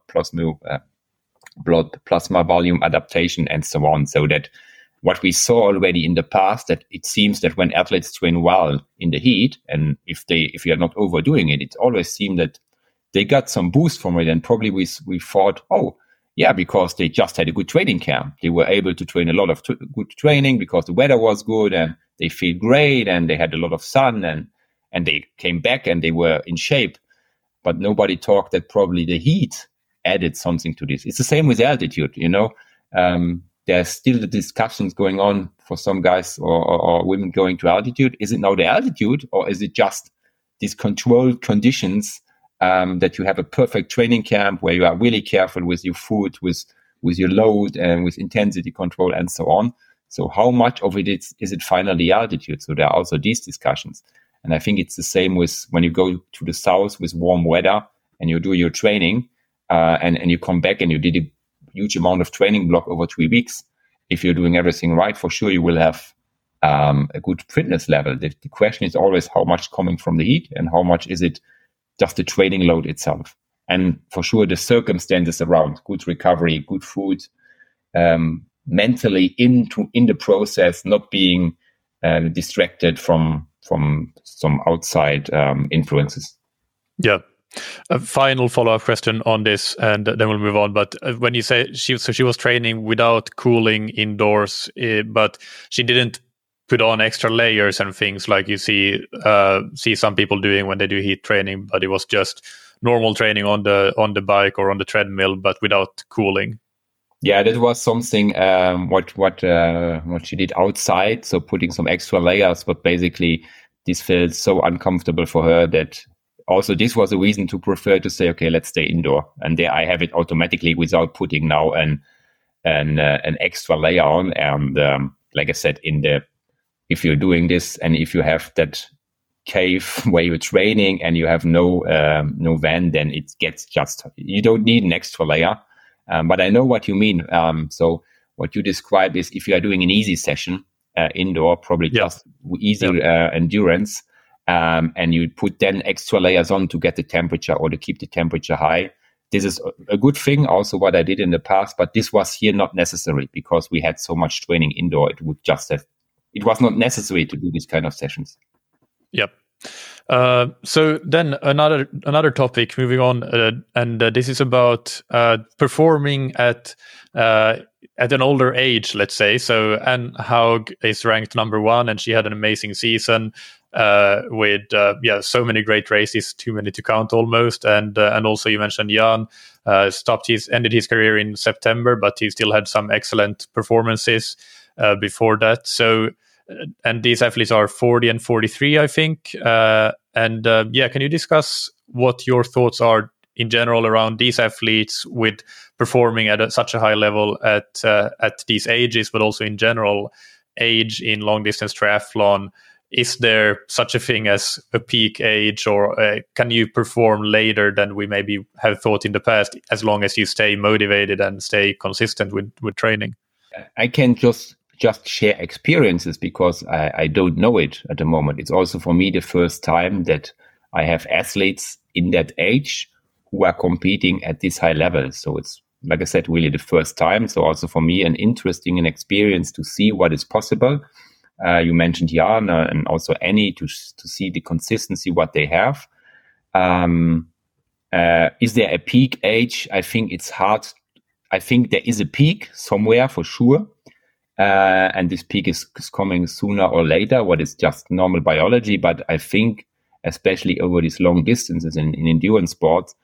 plasma volume adaptation and so on. So that what we saw already in the past, that it seems that when athletes train well in the heat, and if you are not overdoing it, it always seemed that they got some boost from it. And probably we thought, because they just had a good training camp. They were able to train a lot of good training because the weather was good and they feel great and they had a lot of sun and they came back and they were in shape. But nobody talked that probably the heat added something to this. It's the same with altitude, There's still the discussions going on for some guys or women going to altitude. Is it now the altitude or is it just these controlled conditions that you have a perfect training camp where you are really careful with your food, with your load and with intensity control and so on? So how much of it is it finally altitude? So there are also these discussions. And I think it's the same with when you go to the south with warm weather and you do your training and you come back and you did a huge amount of training block over 3 weeks. If you're doing everything right, for sure you will have a good fitness level. The question is always how much coming from the heat and how much is it just the training load itself. And for sure the circumstances around, good recovery, good food, mentally in the process, not being distracted from some outside influences. Yeah. A final follow-up question on this, and then we'll move on. But when you say she was training without cooling indoors, but she didn't put on extra layers and things like you see some people doing when they do heat training, but it was just normal training on the bike or on the treadmill, but without cooling. Yeah, that was something what she did outside, so putting some extra layers, but basically this felt so uncomfortable for her that also this was a reason to prefer to say, okay, let's stay indoor. And there I have it automatically without putting now an extra layer on. And like I said, if you're doing this and if you have that cave where you're training and you have no van, then it gets you don't need an extra layer. But I know what you mean. So what you describe is if you are doing an easy session indoor, probably just easy endurance, and you put then extra layers on to get the temperature or to keep the temperature high. This is a good thing, also what I did in the past, but this was here not necessary because we had so much training indoor. It was not necessary to do these kind of sessions. Yep. So then another topic, moving on, and this is about performing at an older age, let's say. So Anne Haug is ranked number 1, and she had an amazing season with so many great races, too many to count almost. And also you mentioned Jan ended his career in September, but he still had some excellent performances before that. So. And these athletes are 40 and 43, I think. Can you discuss what your thoughts are in general around these athletes with performing at such a high level at these ages, but also in general age in long distance triathlon? Is there such a thing as a peak age, or can you perform later than we maybe have thought in the past, as long as you stay motivated and stay consistent with training? I can just share experiences because I don't know it at the moment. It's also for me the first time that I have athletes in that age who are competing at this high level. So it's, like I said, really the first time. So also for me, an interesting experience to see what is possible. You mentioned Jan and also Annie to see the consistency what they have. Is there a peak age? I think it's hard. I think there is a peak somewhere for sure. And this peak is coming sooner or later, what is just normal biology. But I think, especially over these long distances in endurance sports,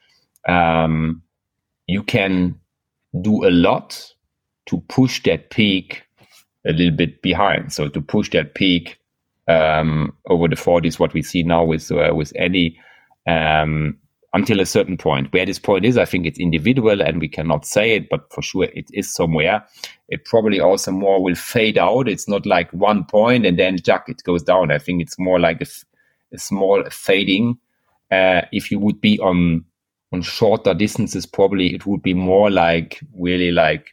you can do a lot to push that peak a little bit behind. So to push that peak over the 40s, what we see now with Annie, until a certain point. Where this point is, I think it's individual and we cannot say it, but for sure it is somewhere. It probably also more will fade out. It's not like one point and then it goes down. I think it's more like a small fading. If you would be on shorter distances, probably it would be more like really like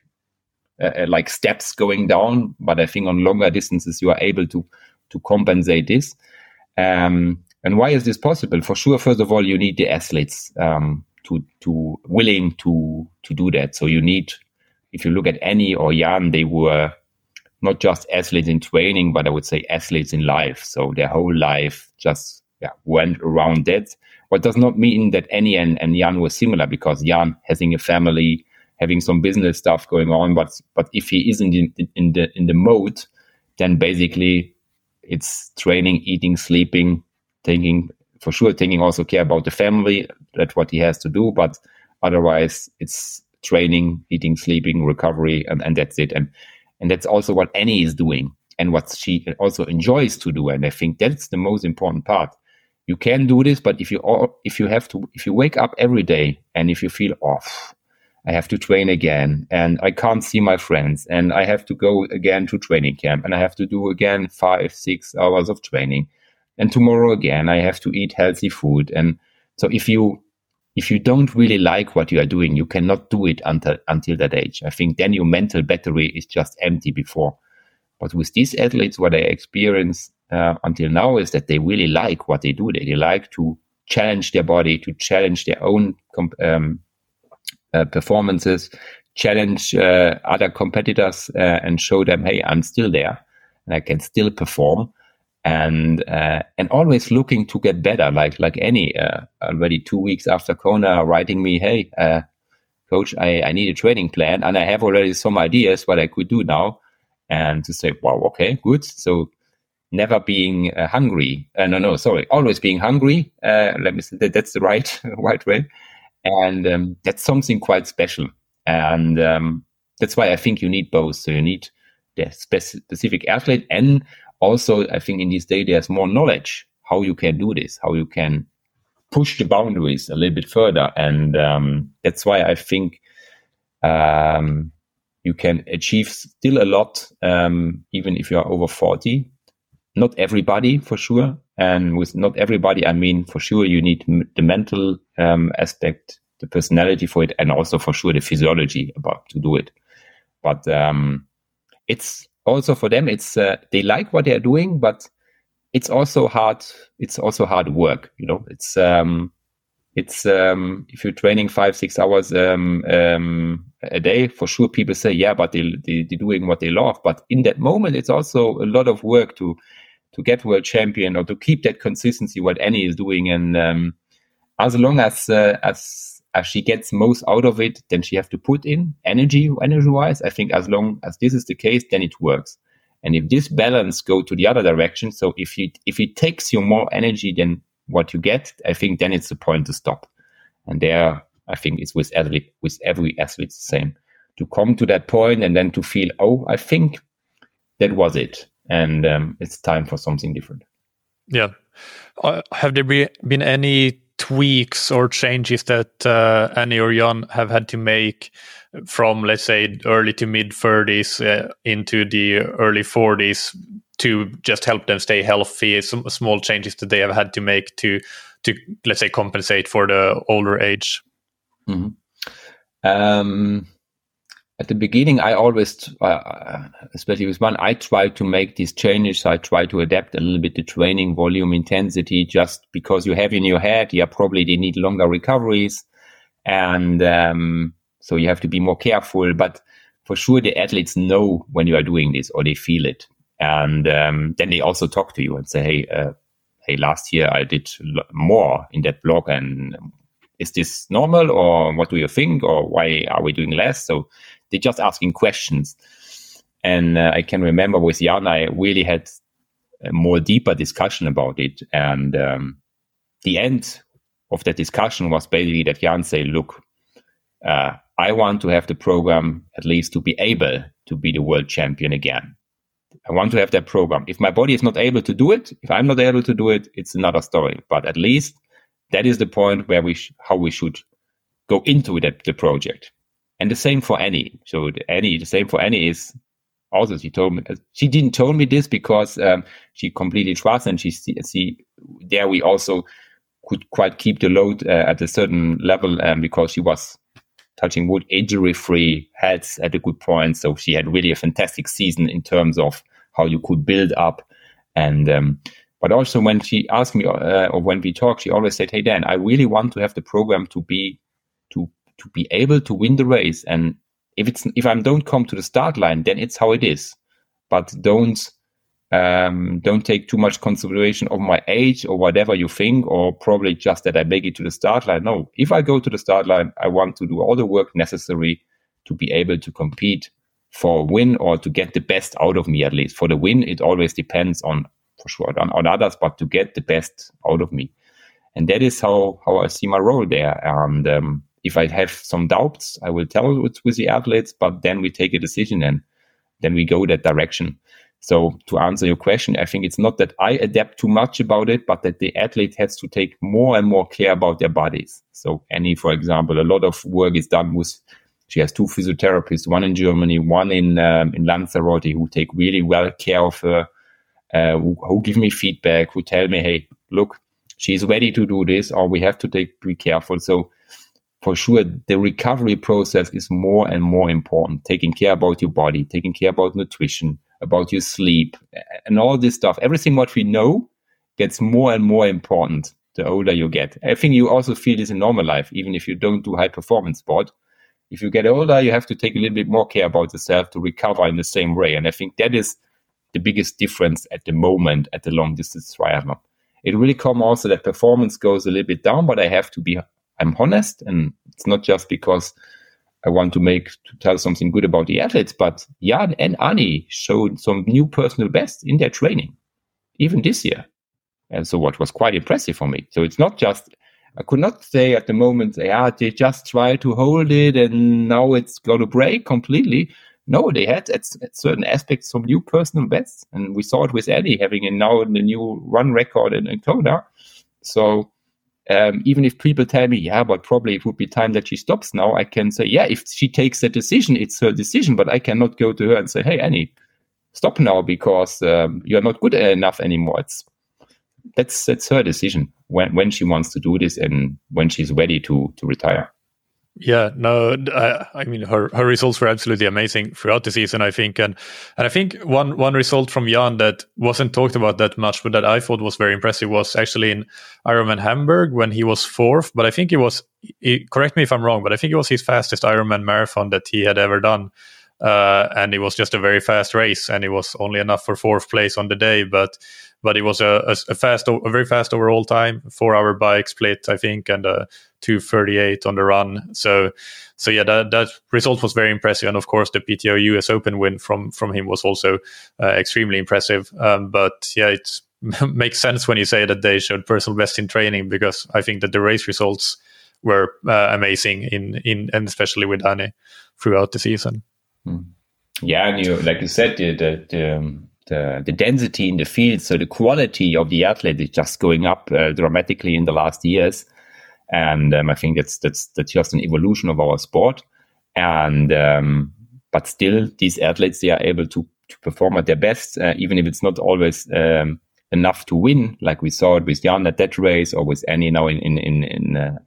steps going down. But I think on longer distances, you are able to compensate this. And why is this possible? For sure, first of all, you need the athletes to willing to do that. So you need, if you look at Annie or Jan, they were not just athletes in training, but I would say athletes in life. So their whole life just went around that. What does not mean that Annie and Jan were similar, because Jan having a family, having some business stuff going on, but if he isn't in the mode, then basically it's training, eating, sleeping, taking also care about the family. That's what he has to do. But otherwise, it's training, eating, sleeping, recovery, and that's it. And that's also what Annie is doing and what she also enjoys to do. And I think that's the most important part. You can do this, but if you wake up every day and if you feel off, I have to train again and I can't see my friends and I have to go again to training camp and I have to do again 5-6 hours of training. And tomorrow again, I have to eat healthy food. And so if you don't really like what you are doing, you cannot do it until that age. I think then your mental battery is just empty before. But with these athletes, what I experience until now is that they really like what they do. They like to challenge their body, to challenge their own performances, challenge other competitors and show them, hey, I'm still there and I can still perform. And always looking to get better, like Annie, already 2 weeks after Kona writing me, hey, coach, I need a training plan and I have already some ideas what I could do now. And to say, wow, okay, good. So never being hungry. Always being hungry. Let me say that's the right way. And that's something quite special. And that's why I think you need both. So you need the specific athlete, and also I think in this day there's more knowledge how you can do this, how you can push the boundaries a little bit further. And that's why I think you can achieve still a lot, even if you are over 40. Not everybody, for sure. And with not everybody, I mean, for sure, you need the mental aspect, the personality for it, and also for sure the physiology to do it. But it's also for them, it's they like what they're doing, but it's also hard. It's also hard work. You know, it's if you're training 5-6 hours a day, for sure, people say, yeah, but they're doing what they love. But in that moment, it's also a lot of work to get world champion or to keep that consistency, what Annie is doing. And as long as she gets most out of it, then she have to put in energy-wise. I think as long as this is the case, then it works. And if this balance go to the other direction, so if it takes you more energy than what you get, I think then it's the point to stop. And there, I think it's with every athlete the same. To come to that point and then to feel, oh, I think that was it. And it's time for something different. Yeah. Have there been any tweaks or changes that Annie or Jan have had to make from, let's say, early to mid 30s into the early 40s to just help them stay healthy? Some small changes that they have had to make to let's say, compensate for the older age. Mm-hmm. At the beginning, I always, especially with one, I try to make these changes. I try to adapt a little bit the training volume, intensity, just because you have in your head, probably they need longer recoveries. And so you have to be more careful. But for sure, the athletes know when you are doing this or they feel it. And then they also talk to you and say, hey, last year I did more in that block, and is this normal, or what do you think, or why are we doing less? So they're just asking questions. And I can remember with Jan, I really had a more deeper discussion about it. And the end of that discussion was basically that Jan said, look, I want to have the program at least to be able to be the world champion again. I want to have that program. If my body is not able to do it, if I'm not able to do it, it's another story. But at least that is the point where how we should go into the project. And the same for Annie. So the same for Annie is also, she didn't tell me this because she completely trusts, and she there we also could quite keep the load at a certain level because she was, touching wood, injury-free, health at a good point. So she had really a fantastic season in terms of how you could build up. And but also when she asked me, or when we talked, she always said, hey, Dan, I really want to have the program to be able to win the race. And if I don't come to the start line, then it's how it is. But don't take too much consideration of my age or whatever you think, or probably just that I make it to the start line. No, if I go to the start line, I want to do all the work necessary to be able to compete for a win, or to get the best out of me. At least for the win, it always depends on others, but to get the best out of me. And that is how I see my role there. And if I have some doubts, I will tell it with the athletes, but then we take a decision, and then we go that direction. So to answer your question, I think it's not that I adapt too much about it, but that the athlete has to take more and more care about their bodies. So Annie, for example, a lot of work is done with, she has 2 physiotherapists, one in Germany, one in Lanzarote, who take really well care of her, who give me feedback, who tell me, hey, look, she's ready to do this, or we have to be careful. So for sure, the recovery process is more and more important, taking care about your body, taking care about nutrition, about your sleep, and all this stuff. Everything what we know gets more and more important the older you get. I think you also feel this in normal life, even if you don't do high performance sport. If you get older, you have to take a little bit more care about yourself to recover in the same way. And I think that is the biggest difference at the moment at the long distance triathlon. It really comes also that performance goes a little bit down, but I'm honest, and it's not just because I want to tell something good about the athletes, but Jan and Annie showed some new personal bests in their training, even this year. And so what was quite impressive for me. So it's not just, I could not say at the moment, they just try to hold it and now it's going to break completely. No, they had at certain aspects some new personal bests. And we saw it with Annie having now the new run record in Kona. So even if people tell me, but probably it would be time that she stops now, I can say, if she takes that decision, it's her decision, but I cannot go to her and say, hey, Annie, stop now because you're not good enough anymore. That's her decision when she wants to do this and when she's ready to retire. Yeah, no, I mean, her results were absolutely amazing throughout the season, I think. And I think one result from Jan that wasn't talked about that much, but that I thought was very impressive was actually in Ironman Hamburg when he was 4th. But I think correct me if I'm wrong, but I think it was his fastest Ironman marathon that he had ever done. And it was just a very fast race, and it was only enough for 4th place on the day. But it was a very fast overall time, 4-hour bike split, I think, and 2:38 on the run. So yeah, that result was very impressive. And of course, the PTO US Open win from him was also extremely impressive. But yeah, it makes sense when you say that they showed personal best in training, because I think that the race results were amazing in and especially with Annie throughout the season. Yeah, and like you said, the density in the field, so the quality of the athlete is just going up dramatically in the last years. And I think that's just an evolution of our sport. And but still, these athletes, they are able to perform at their best, even if it's not always enough to win, like we saw it with Jan at that race, or with Annie now in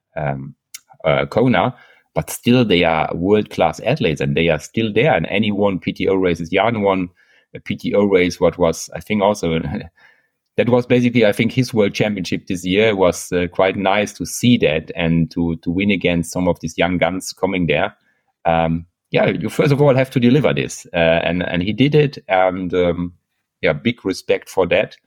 Kona. But still, they are world-class athletes, and they are still there. And Annie won PTO races. Jan won a PTO race, what was, I think, also that was basically, I think, his world championship this year. Was quite nice to see that, and to win against some of these young guns coming there. You first of all have to deliver this, and he did it. And big respect for that.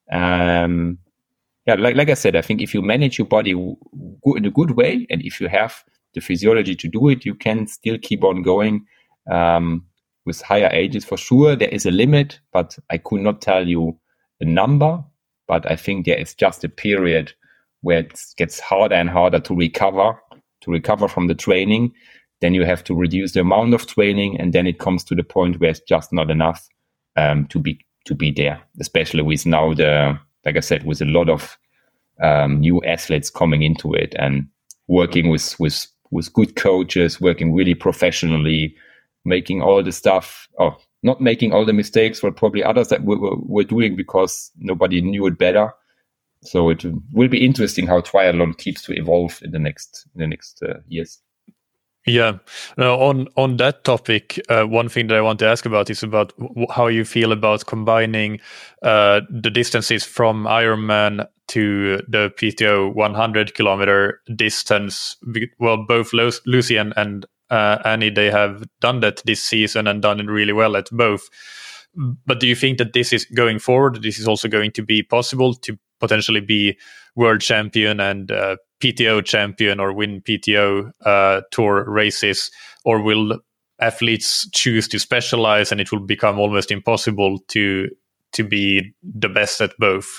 Like I said, I think if you manage your body in a good way, and if you have the physiology to do it, you can still keep on going with higher ages. For sure, there is a limit, but I could not tell you a number. But I think there is just a period where it gets harder and harder to recover from the training. Then you have to reduce the amount of training, and then it comes to the point where it's just not enough to be there. Especially with now like I said, with a lot of new athletes coming into it and working with good coaches, working really professionally, making all the stuff, or not making all the mistakes for probably others that were doing because nobody knew it better. So it will be interesting how triathlon keeps to evolve in the next years. Yeah. Now, on that topic, one thing that I want to ask about is about how you feel about combining the distances from Ironman to the PTO 100 kilometer distance. Well, both Lucy and Annie, they have done that this season and done it really well at both. But do you think that this is going forward? This is also going to be possible to potentially be world champion and PTO champion or win PTO tour races, or will athletes choose to specialize and it will become almost impossible to be the best at both?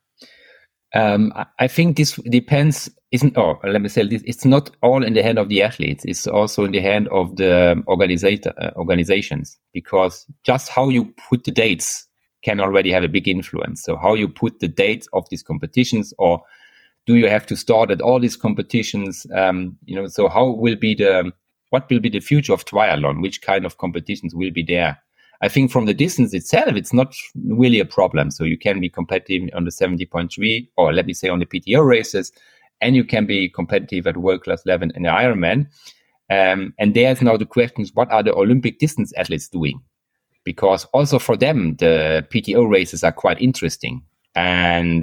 I think this depends. Let me say this: it's not all in the hand of the athletes. It's also in the hand of the organizations, because just how you put the dates can already have a big influence. So how you put the dates of these competitions, or do you have to start at all these competitions? So what will be the future of triathlon? Which kind of competitions will be there? I think from the distance itself, it's not really a problem. So you can be competitive on the 70.3, or let me say on the PTO races, and you can be competitive at world-class level in the Ironman. And there's now the question is, what are the Olympic distance athletes doing? Because also for them, the PTO races are quite interesting. And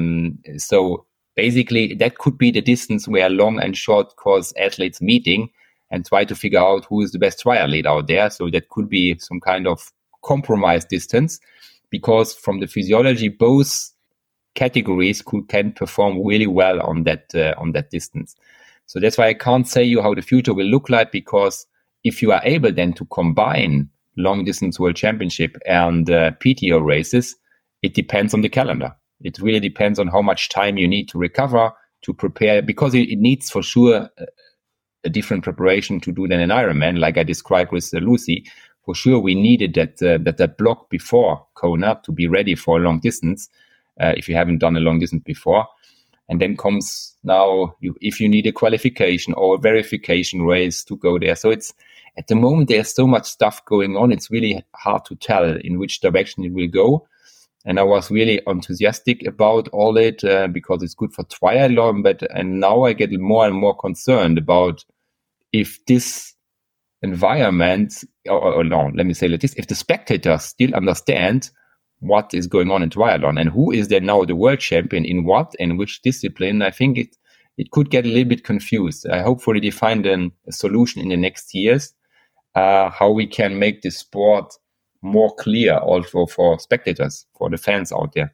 so basically, that could be the distance where long and short course athletes meeting and try to figure out who is the best triathlete out there. So that could be some kind of compromise distance, because from the physiology, both categories can perform really well on that distance. So that's why I can't say you how the future will look like, because if you are able then to combine long distance world championship and PTO races, it depends on the calendar. It really depends on how much time you need to recover, to prepare, because it needs for sure a different preparation to do than an Ironman, like I described with Lucy. For sure, we needed that block before Kona to be ready for a long distance, if you haven't done a long distance before. And then comes now, if you need a qualification or a verification race to go there. So it's, at the moment, there's so much stuff going on. It's really hard to tell in which direction it will go. And I was really enthusiastic about all it because it's good for triathlon. And now I get more and more concerned about if this environment, or no, let me say like this, if the spectators still understand what is going on in triathlon and who is there now the world champion in what and which discipline. I think it could get a little bit confused. I hopefully they find a solution in the next years, how we can make the sport more clear also for spectators, for the fans out there.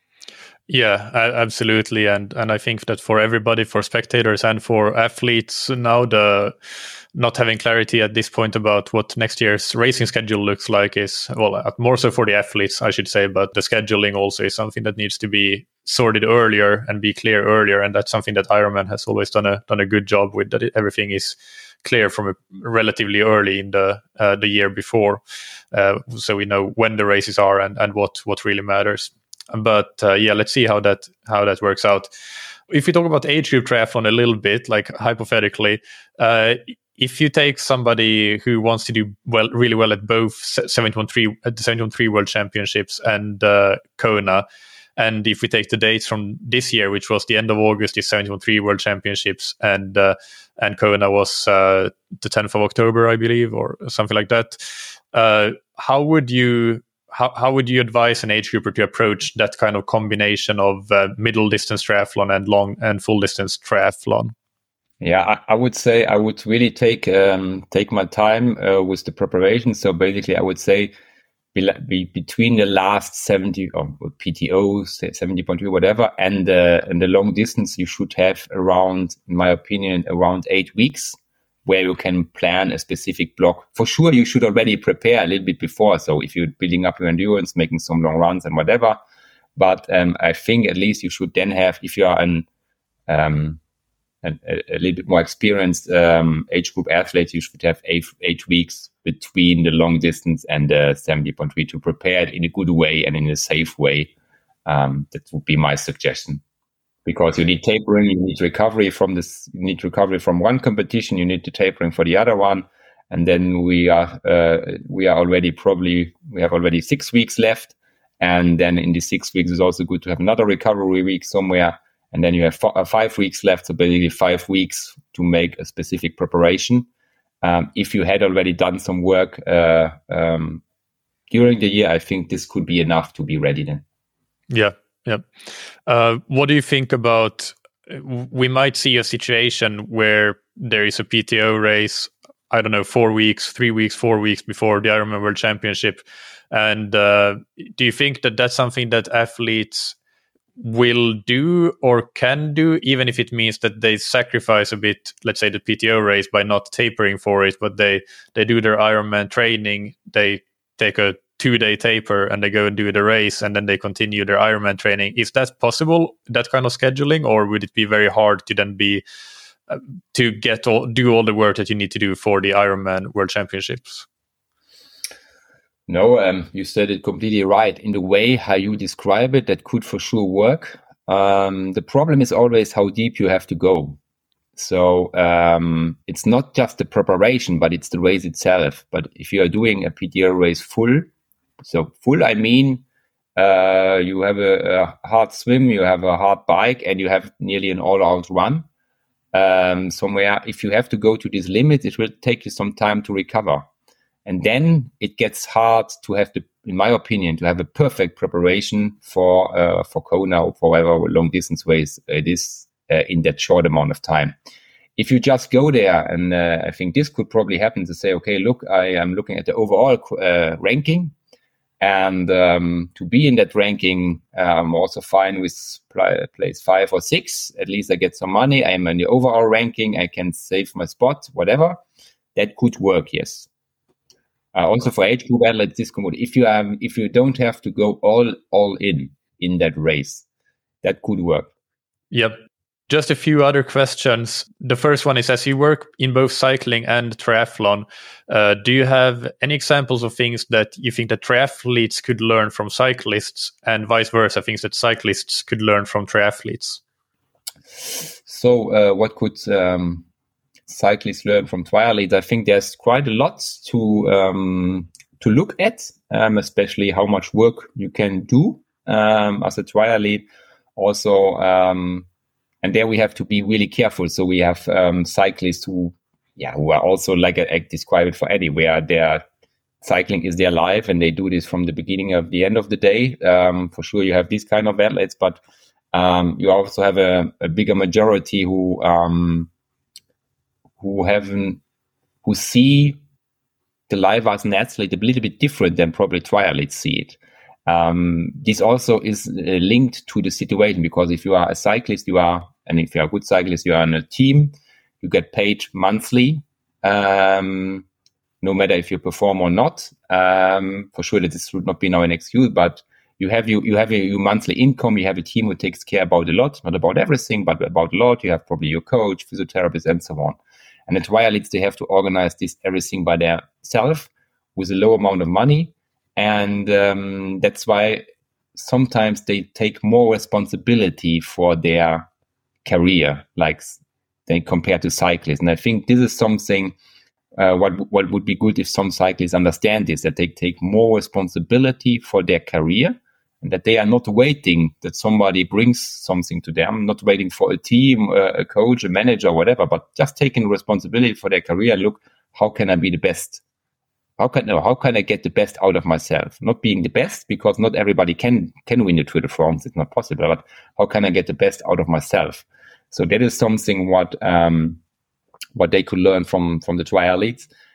Yeah, absolutely. And I think that for everybody, for spectators and for athletes, now the not having clarity at this point about what next year's racing schedule looks like is, well, more so for the athletes, I should say, but the scheduling also is something that needs to be sorted earlier and be clear earlier. And that's something that Ironman has always done a good job with, that everything is clear from relatively early in the year before. So we know when the races are and what really matters. But let's see how that works out. If we talk about age group triathlon a little bit, like hypothetically, if you take somebody who wants to do really well at both 713 World Championships and Kona, and if we take the dates from this year, which was the end of August, is 713 World Championships, and Kona was the 10th of October, I believe, or something like that. How would you advise an age grouper to approach that kind of combination of middle distance triathlon and long and full distance triathlon? Yeah, I would say I would really take my time with the preparation. So basically, I would say between the last 70 or PTO 70.3 whatever and the long distance, you should have around, in my opinion, around 8 weeks where you can plan a specific block. For sure, you should already prepare a little bit before. So if you're building up your endurance, making some long runs and whatever, but I think at least you should then have, if you are a little bit more experienced age group athlete, you should have 8 weeks between the long distance and the 70.3 to prepare it in a good way and in a safe way. That would be my suggestion, because you need tapering, you need recovery from this, you need recovery from one competition, you need the tapering for the other one, and then we have already 6 weeks left, and then in the 6 weeks it's also good to have another recovery week somewhere. And then you have 5 weeks left, so basically 5 weeks to make a specific preparation. If you had already done some work during the year, I think this could be enough to be ready then. Yeah. What do you think about, we might see a situation where there is a PTO race, I don't know, 4 weeks, 3 weeks, 4 weeks before the Ironman World Championship. And do you think that that's something that athletes will do or can do, even if it means that they sacrifice a bit, let's say the PTO race, by not tapering for it, but they do their Ironman training, they take a 2-day taper and they go and do the race, and then they continue their Ironman training? Is that possible, that kind of scheduling, or would it be very hard to then be to do all the work that you need to do for the Ironman World Championships? No, you said it completely right. In the way how you describe it, that could for sure work. The problem is always how deep you have to go. So it's not just the preparation, but it's the race itself. But if you are doing a PTO race full, I mean, you have a hard swim, you have a hard bike, and you have nearly an all-out run somewhere. If you have to go to this limit, it will take you some time to recover. And then it gets hard to have in my opinion, to have a perfect preparation for Kona or for whatever long distance race it is in that short amount of time. If you just go there, and I think this could probably happen, to say, okay, look, I am looking at the overall ranking, and to be in that ranking, I'm also fine with place 5 or 6. At least I get some money. I am in the overall ranking. I can save my spot, whatever. That could work, yes. Also for age group athletes, if you don't have to go all in that race, that could work. Yep. Just a few other questions. The first one is, as you work in both cycling and triathlon, do you have any examples of things that you think that triathletes could learn from cyclists, and vice versa, things that cyclists could learn from triathletes? So what could cyclists learn from triathletes? I think there's quite a lot to look at, especially how much work you can do as a triathlete. Also, and there we have to be really careful. So we have cyclists who are also, like I describe it for anywhere, their cycling is their life, and they do this from the beginning of the end of the day. For sure, you have these kind of athletes, but you also have a bigger majority who see the life as an athlete a little bit different than probably triathletes see it. This also is linked to the situation, because if you are a cyclist, and if you are a good cyclist, you are on a team, you get paid monthly, no matter if you perform or not. For sure, that this should not be now an excuse, but you have your monthly income, you have a team who takes care about a lot, not about everything, but about a lot. You have probably your coach, physiotherapist, and so on. And the triathletes, they have to organize this everything by themselves with a low amount of money. And that's why sometimes they take more responsibility for their career, like they compare to cyclists. And I think this is something what would be good if some cyclists understand this, that they take more responsibility for their career, and that they are not waiting that somebody brings something to them, not waiting for a team, a coach, a manager, whatever, but just taking responsibility for their career. Look, how can I be the best? How can I get the best out of myself? Not being the best, because not everybody can win the Tour de France. It's not possible. But how can I get the best out of myself? So that is something what they could learn from the triathletes.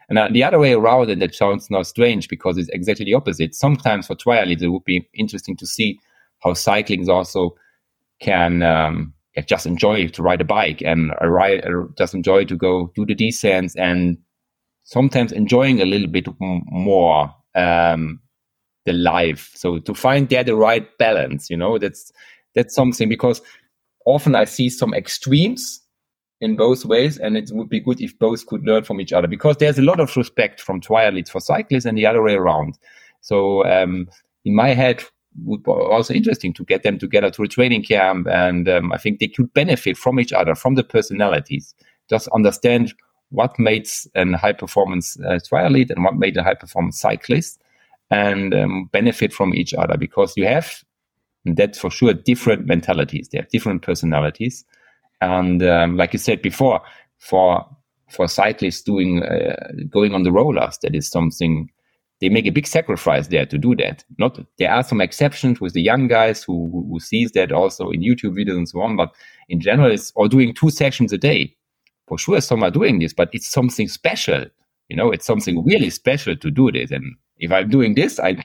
And the other way around, and that sounds now strange because it's exactly the opposite. Sometimes for triathletes, it would be interesting to see how cycling also can just enjoy to ride a bike and just enjoy to go do the descents, and sometimes enjoying a little bit more the life. So to find there the right balance, that's something, because often I see some extremes in both ways, and it would be good if both could learn from each other, because there's a lot of respect from triathletes for cyclists and the other way around. So in my head, would be also interesting to get them together to a training camp, and I think they could benefit from each other, from the personalities, just understand what makes a high performance triathlete and what made a high performance cyclist, and benefit from each other, because you have, that's for sure, different mentalities. They have different personalities. And like you said before, for cyclists going on the rollers, that is something, they make a big sacrifice there to do that. There are some exceptions with the young guys who sees that also in YouTube videos and so on, but in general, or doing 2 sessions a day. For sure, some are doing this, but it's something special. It's something really special to do this. And if I'm doing this, I'm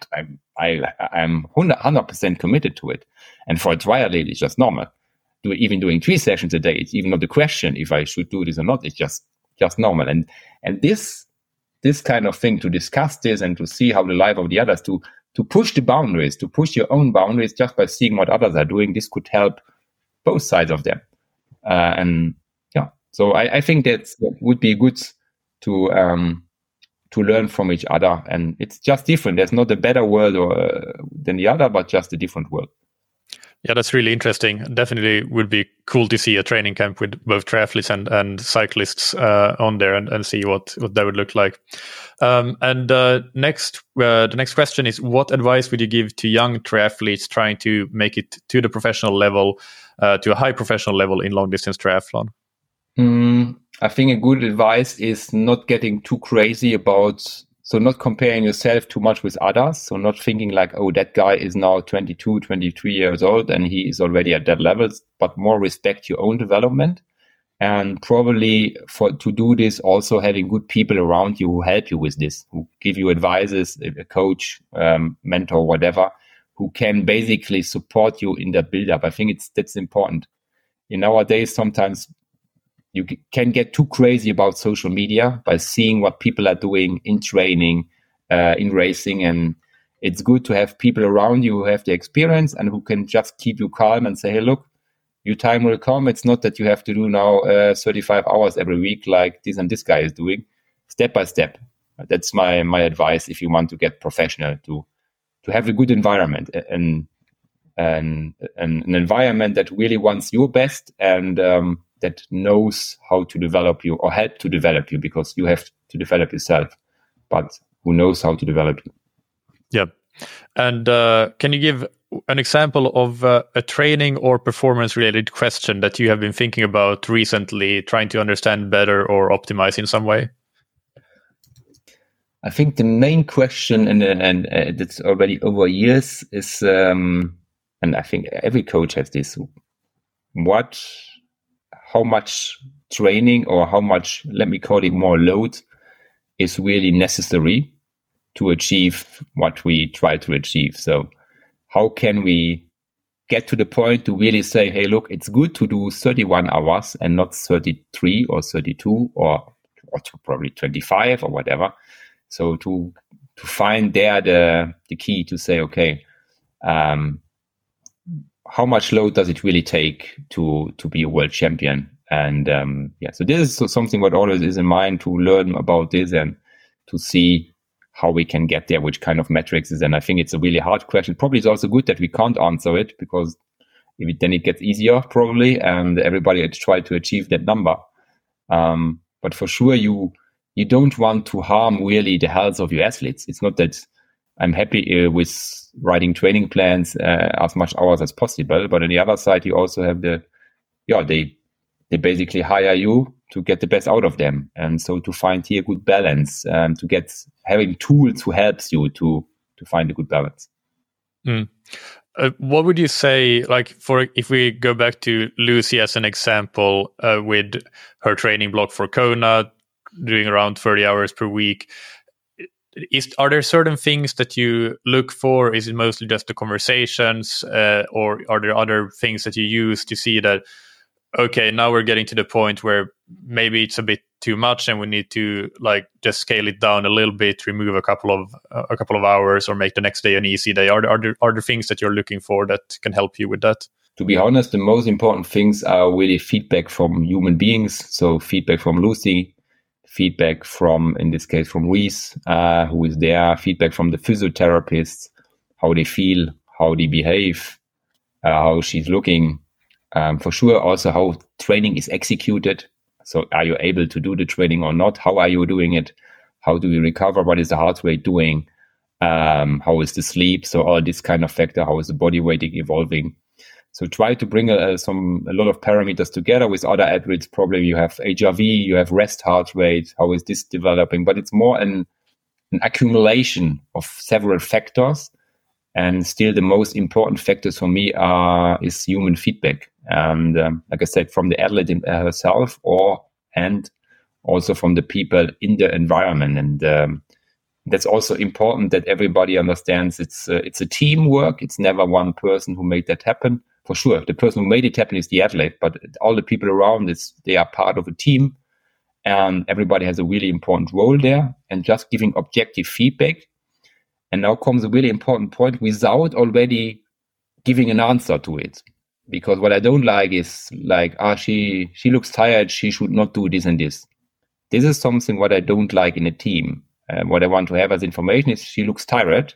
100% committed to it. And for a triathlete, it's just normal. Even doing 3 sessions a day, it's even not the question if I should do this or not. It's just normal. And this kind of thing, to discuss this and to see how the life of the others, to push the boundaries, to push your own boundaries just by seeing what others are doing, this could help both sides of them. So I think that would be good to learn from each other. And it's just different. There's not a better world than the other, but just a different world. Yeah, that's really interesting. Definitely would be cool to see a training camp with both triathletes and cyclists on there, and see what that would look like. The next question is, what advice would you give to young triathletes trying to make it to the professional level, to a high professional level in long distance triathlon? I think a good advice is not getting too crazy so not comparing yourself too much with others. So not thinking like, oh, that guy is now 22, 23 years old and he is already at that level, but more respect your own development. And probably to do this, also having good people around you who help you with this, who give you advices, a coach, mentor, whatever, who can basically support you in that build-up. I think that's important. Nowadays, sometimes you can get too crazy about social media by seeing what people are doing in training, in racing. And it's good to have people around you who have the experience and who can just keep you calm and say, hey, look, your time will come. It's not that you have to do now 35 hours every week like this and this guy is doing. Step by step. That's my advice if you want to get professional, to have a good environment and an environment that really wants your best and that knows how to develop you or help to develop you, because you have to develop yourself, but who knows how to develop you. Yeah. And can you give an example of a training or performance related question that you have been thinking about recently, trying to understand better or optimize in some way? I think the main question, and it's already over years, is, and I think every coach has this, how much training or how much, let me call it more load, is really necessary to achieve what we try to achieve. So how can we get to the point to really say, hey, look, it's good to do 31 hours and not 33 or 32 or probably 25 or whatever. So to find there the key to say, okay, how much load does it really take to be a world champion? And so this is something what always is in mind, to learn about this and to see how we can get there, which kind of metrics is. And I think it's a really hard question. Probably it's also good that we can't answer it, because then it gets easier probably, and everybody try to achieve that number. But for sure, you don't want to harm really the health of your athletes. It's not that I'm happy with writing training plans as much hours as possible, but on the other side, you also have they basically hire you to get the best out of them. And so to find here a good balance, to having tools who helps you to find a good balance. What would you say, like, if we go back to Lucy as an example, with her training block for Kona, doing around 30 hours per week. Are there certain things that you look for? Is it mostly just the conversations, or are there other things that you use to see that, okay, now we're getting to the point where maybe it's a bit too much and we need to like just scale it down a little bit, remove a couple of hours, or make the next day an easy day? Are there things that you're looking for that can help you with that? To be honest, the most important things are really feedback from human beings. So feedback from Lucy, feedback from, in this case, from Reese, who is there, feedback from the physiotherapists, how they feel, how they behave, how she's looking. For sure, also how training is executed. So are you able to do the training or not? How are you doing it? How do we recover? What is the heart rate doing? How is the sleep? So all this kind of factor, how is the body weight evolving? So try to bring a lot of parameters together with other athletes. Probably you have HRV, you have rest heart rate. How is this developing? But it's more an accumulation of several factors. And still the most important factors for me is human feedback. And like I said, from the athlete herself and also from the people in the environment. And that's also important that everybody understands it's a teamwork. It's never one person who made that happen. For sure, the person who made it happen is the athlete, but all the people around they are part of a team, and everybody has a really important role there. And just giving objective feedback. And now comes a really important point without already giving an answer to it. Because what I don't like is like, she looks tired, she should not do this and this. This is something what I don't like in a team. What I want to have as information is she looks tired.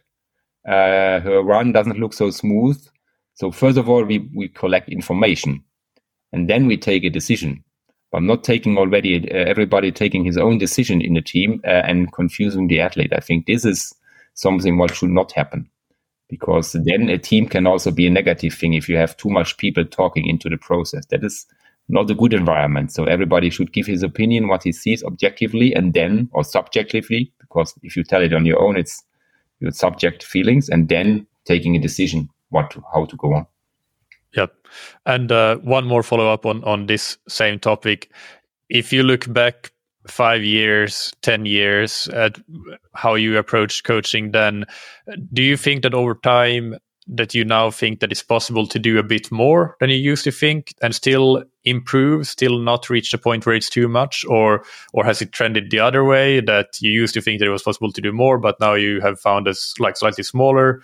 Her run doesn't look so smooth. So first of all, we collect information and then we take a decision. But not taking already, everybody taking his own decision in the team and confusing the athlete. I think this is something what should not happen, because then a team can also be a negative thing if you have too much people talking into the process. That is not a good environment. So everybody should give his opinion, what he sees objectively and then, or subjectively, because if you tell it on your own, it's your subject feelings, and then taking a decision how to go on. Yep. And one more follow-up on this same topic. If you look back 5 years, 10 years at how you approached coaching then, do you think that over time that you now think that it's possible to do a bit more than you used to think and still improve, still not reach the point where it's too much? Or has it trended the other way, that you used to think that it was possible to do more, but now you have found a slightly smaller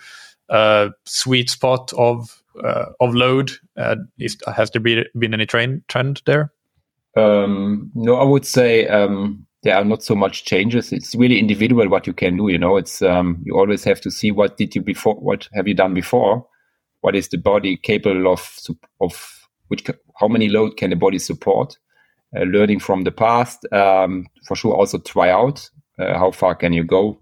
sweet spot of load? Has there been any trend there? No, I would say there are not so much changes. It's really individual what you can do. It's you always have to see what have you done before, what is the body capable of how many load can the body support. Learning from the past, for sure. Also try out how far can you go.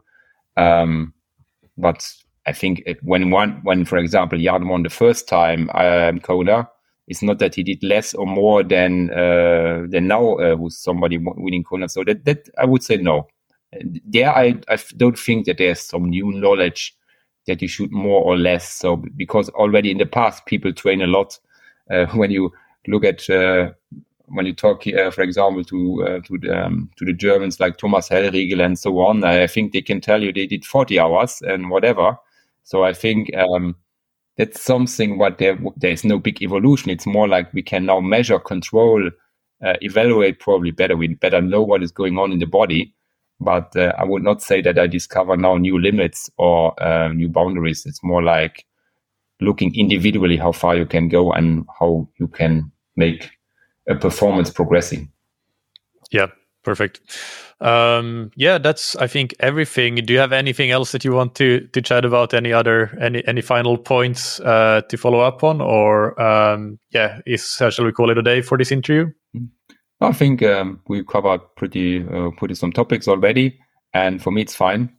But I think when for example Jan won the first time Kona, it's not that he did less or more than now who's somebody winning Kona. So that I would say no. There I don't think that there's some new knowledge that you should more or less. So because already in the past people train a lot. When you look at when you talk, for example, to the Germans like Thomas Hellriegel and so on, I think they can tell you they did 40 hours and whatever. So I think that's something what there is no big evolution. It's more like we can now measure, control, evaluate probably better. We better know what is going on in the body. But I would not say that I discover now new limits or new boundaries. It's more like looking individually how far you can go and how you can make a performance progressing. Yeah, perfect. That's I think everything. Do you have anything else that you want to chat about? Any final points to follow up on, or shall we call it a day for this interview? I think we covered pretty some topics already, and for me it's fine.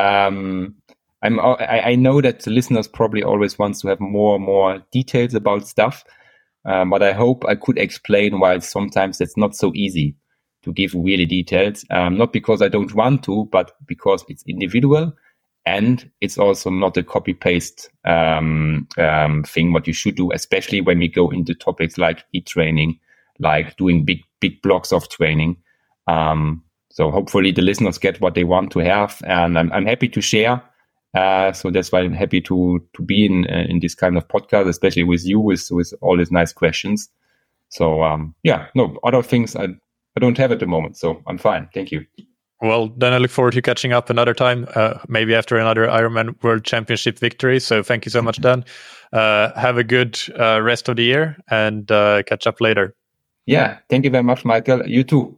I know that the listeners probably always wants to have more details about stuff, but I hope I could explain why sometimes it's not so easy to give really details. Not because I don't want to, but because it's individual, and it's also not a copy-paste thing what you should do, especially when we go into topics like HIIT training, like doing big blocks of training. So hopefully the listeners get what they want to have, and I'm happy to share. So that's why I'm happy to be in this kind of podcast, especially with you, with all these nice questions. So other things I don't have at the moment, so I'm fine. Thank you. Well, then I look forward to catching up another time, maybe after another Ironman World Championship victory. So thank you so much, Dan. Have a good rest of the year, and catch up later. Yeah, thank you very much, Michael. You too.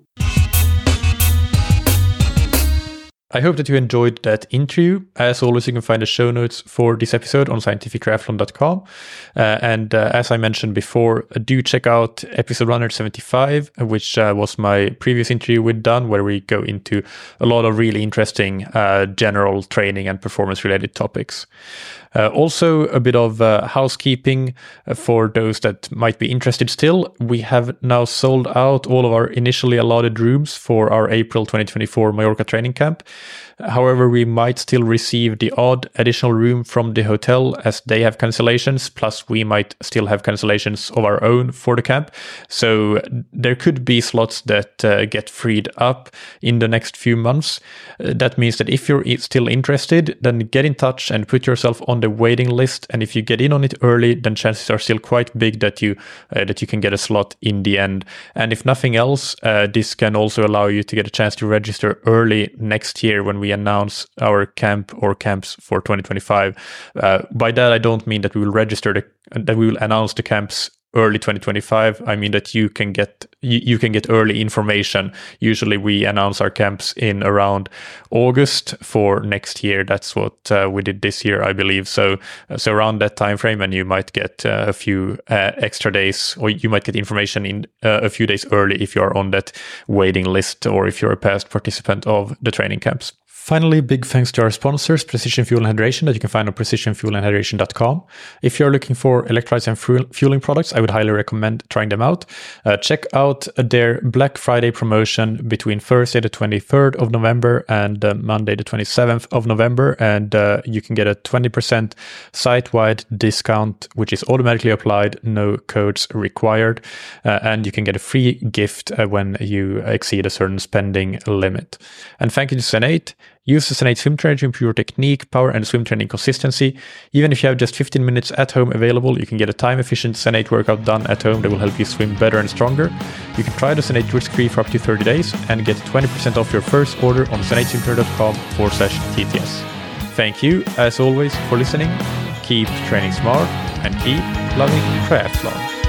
I hope that you enjoyed that interview. As always, you can find the show notes for this episode on scientifictriathlon.com. And as I mentioned before, do check out episode 175, which was my previous interview with Dan, where we go into a lot of really interesting general training and performance-related topics. Also, a bit of housekeeping for those that might be interested still. We have now sold out all of our initially allotted rooms for our April 2024 Mallorca training camp. However, we might still receive the odd additional room from the hotel as they have cancellations, plus we might still have cancellations of our own for the camp. So there could be slots that get freed up in the next few months. That means that if you're still interested, then get in touch and put yourself on the waiting list. And if you get in on it early, then chances are still quite big that you can get a slot in the end. And if nothing else, this can also allow you to get a chance to register early next year when we announce our camp or camps for 2025. By that, I don't mean that we will that we will announce the camps early 2025. I mean that you can get early information. Usually we announce our camps in around August for next year. That's what we did this year, I believe. So around that time frame, and you might get a few extra days, or you might get information in a few days early if you are on that waiting list, or if you're a past participant of the training camps. Finally, big thanks to our sponsors, Precision Fuel and Hydration, that you can find on precisionfuelandhydration.com. If you're looking for electrolytes and fueling products, I would highly recommend trying them out. Check out their Black Friday promotion between Thursday the 23rd of November and Monday the 27th of November, and you can get a 20% site-wide discount, which is automatically applied, no codes required, and you can get a free gift when you exceed a certain spending limit. And thank you to Zen8. Use the Zen8 swim trainer to improve your technique, power, and swim training consistency. Even if you have just 15 minutes at home available, you can get a time-efficient Zen8 workout done at home that will help you swim better and stronger. You can try the Zen8 risk-free for up to 30 days and get 20% off your first order on zen8swimtrainer.com/TTS. Thank you, as always, for listening. Keep training smart and keep loving triathlon.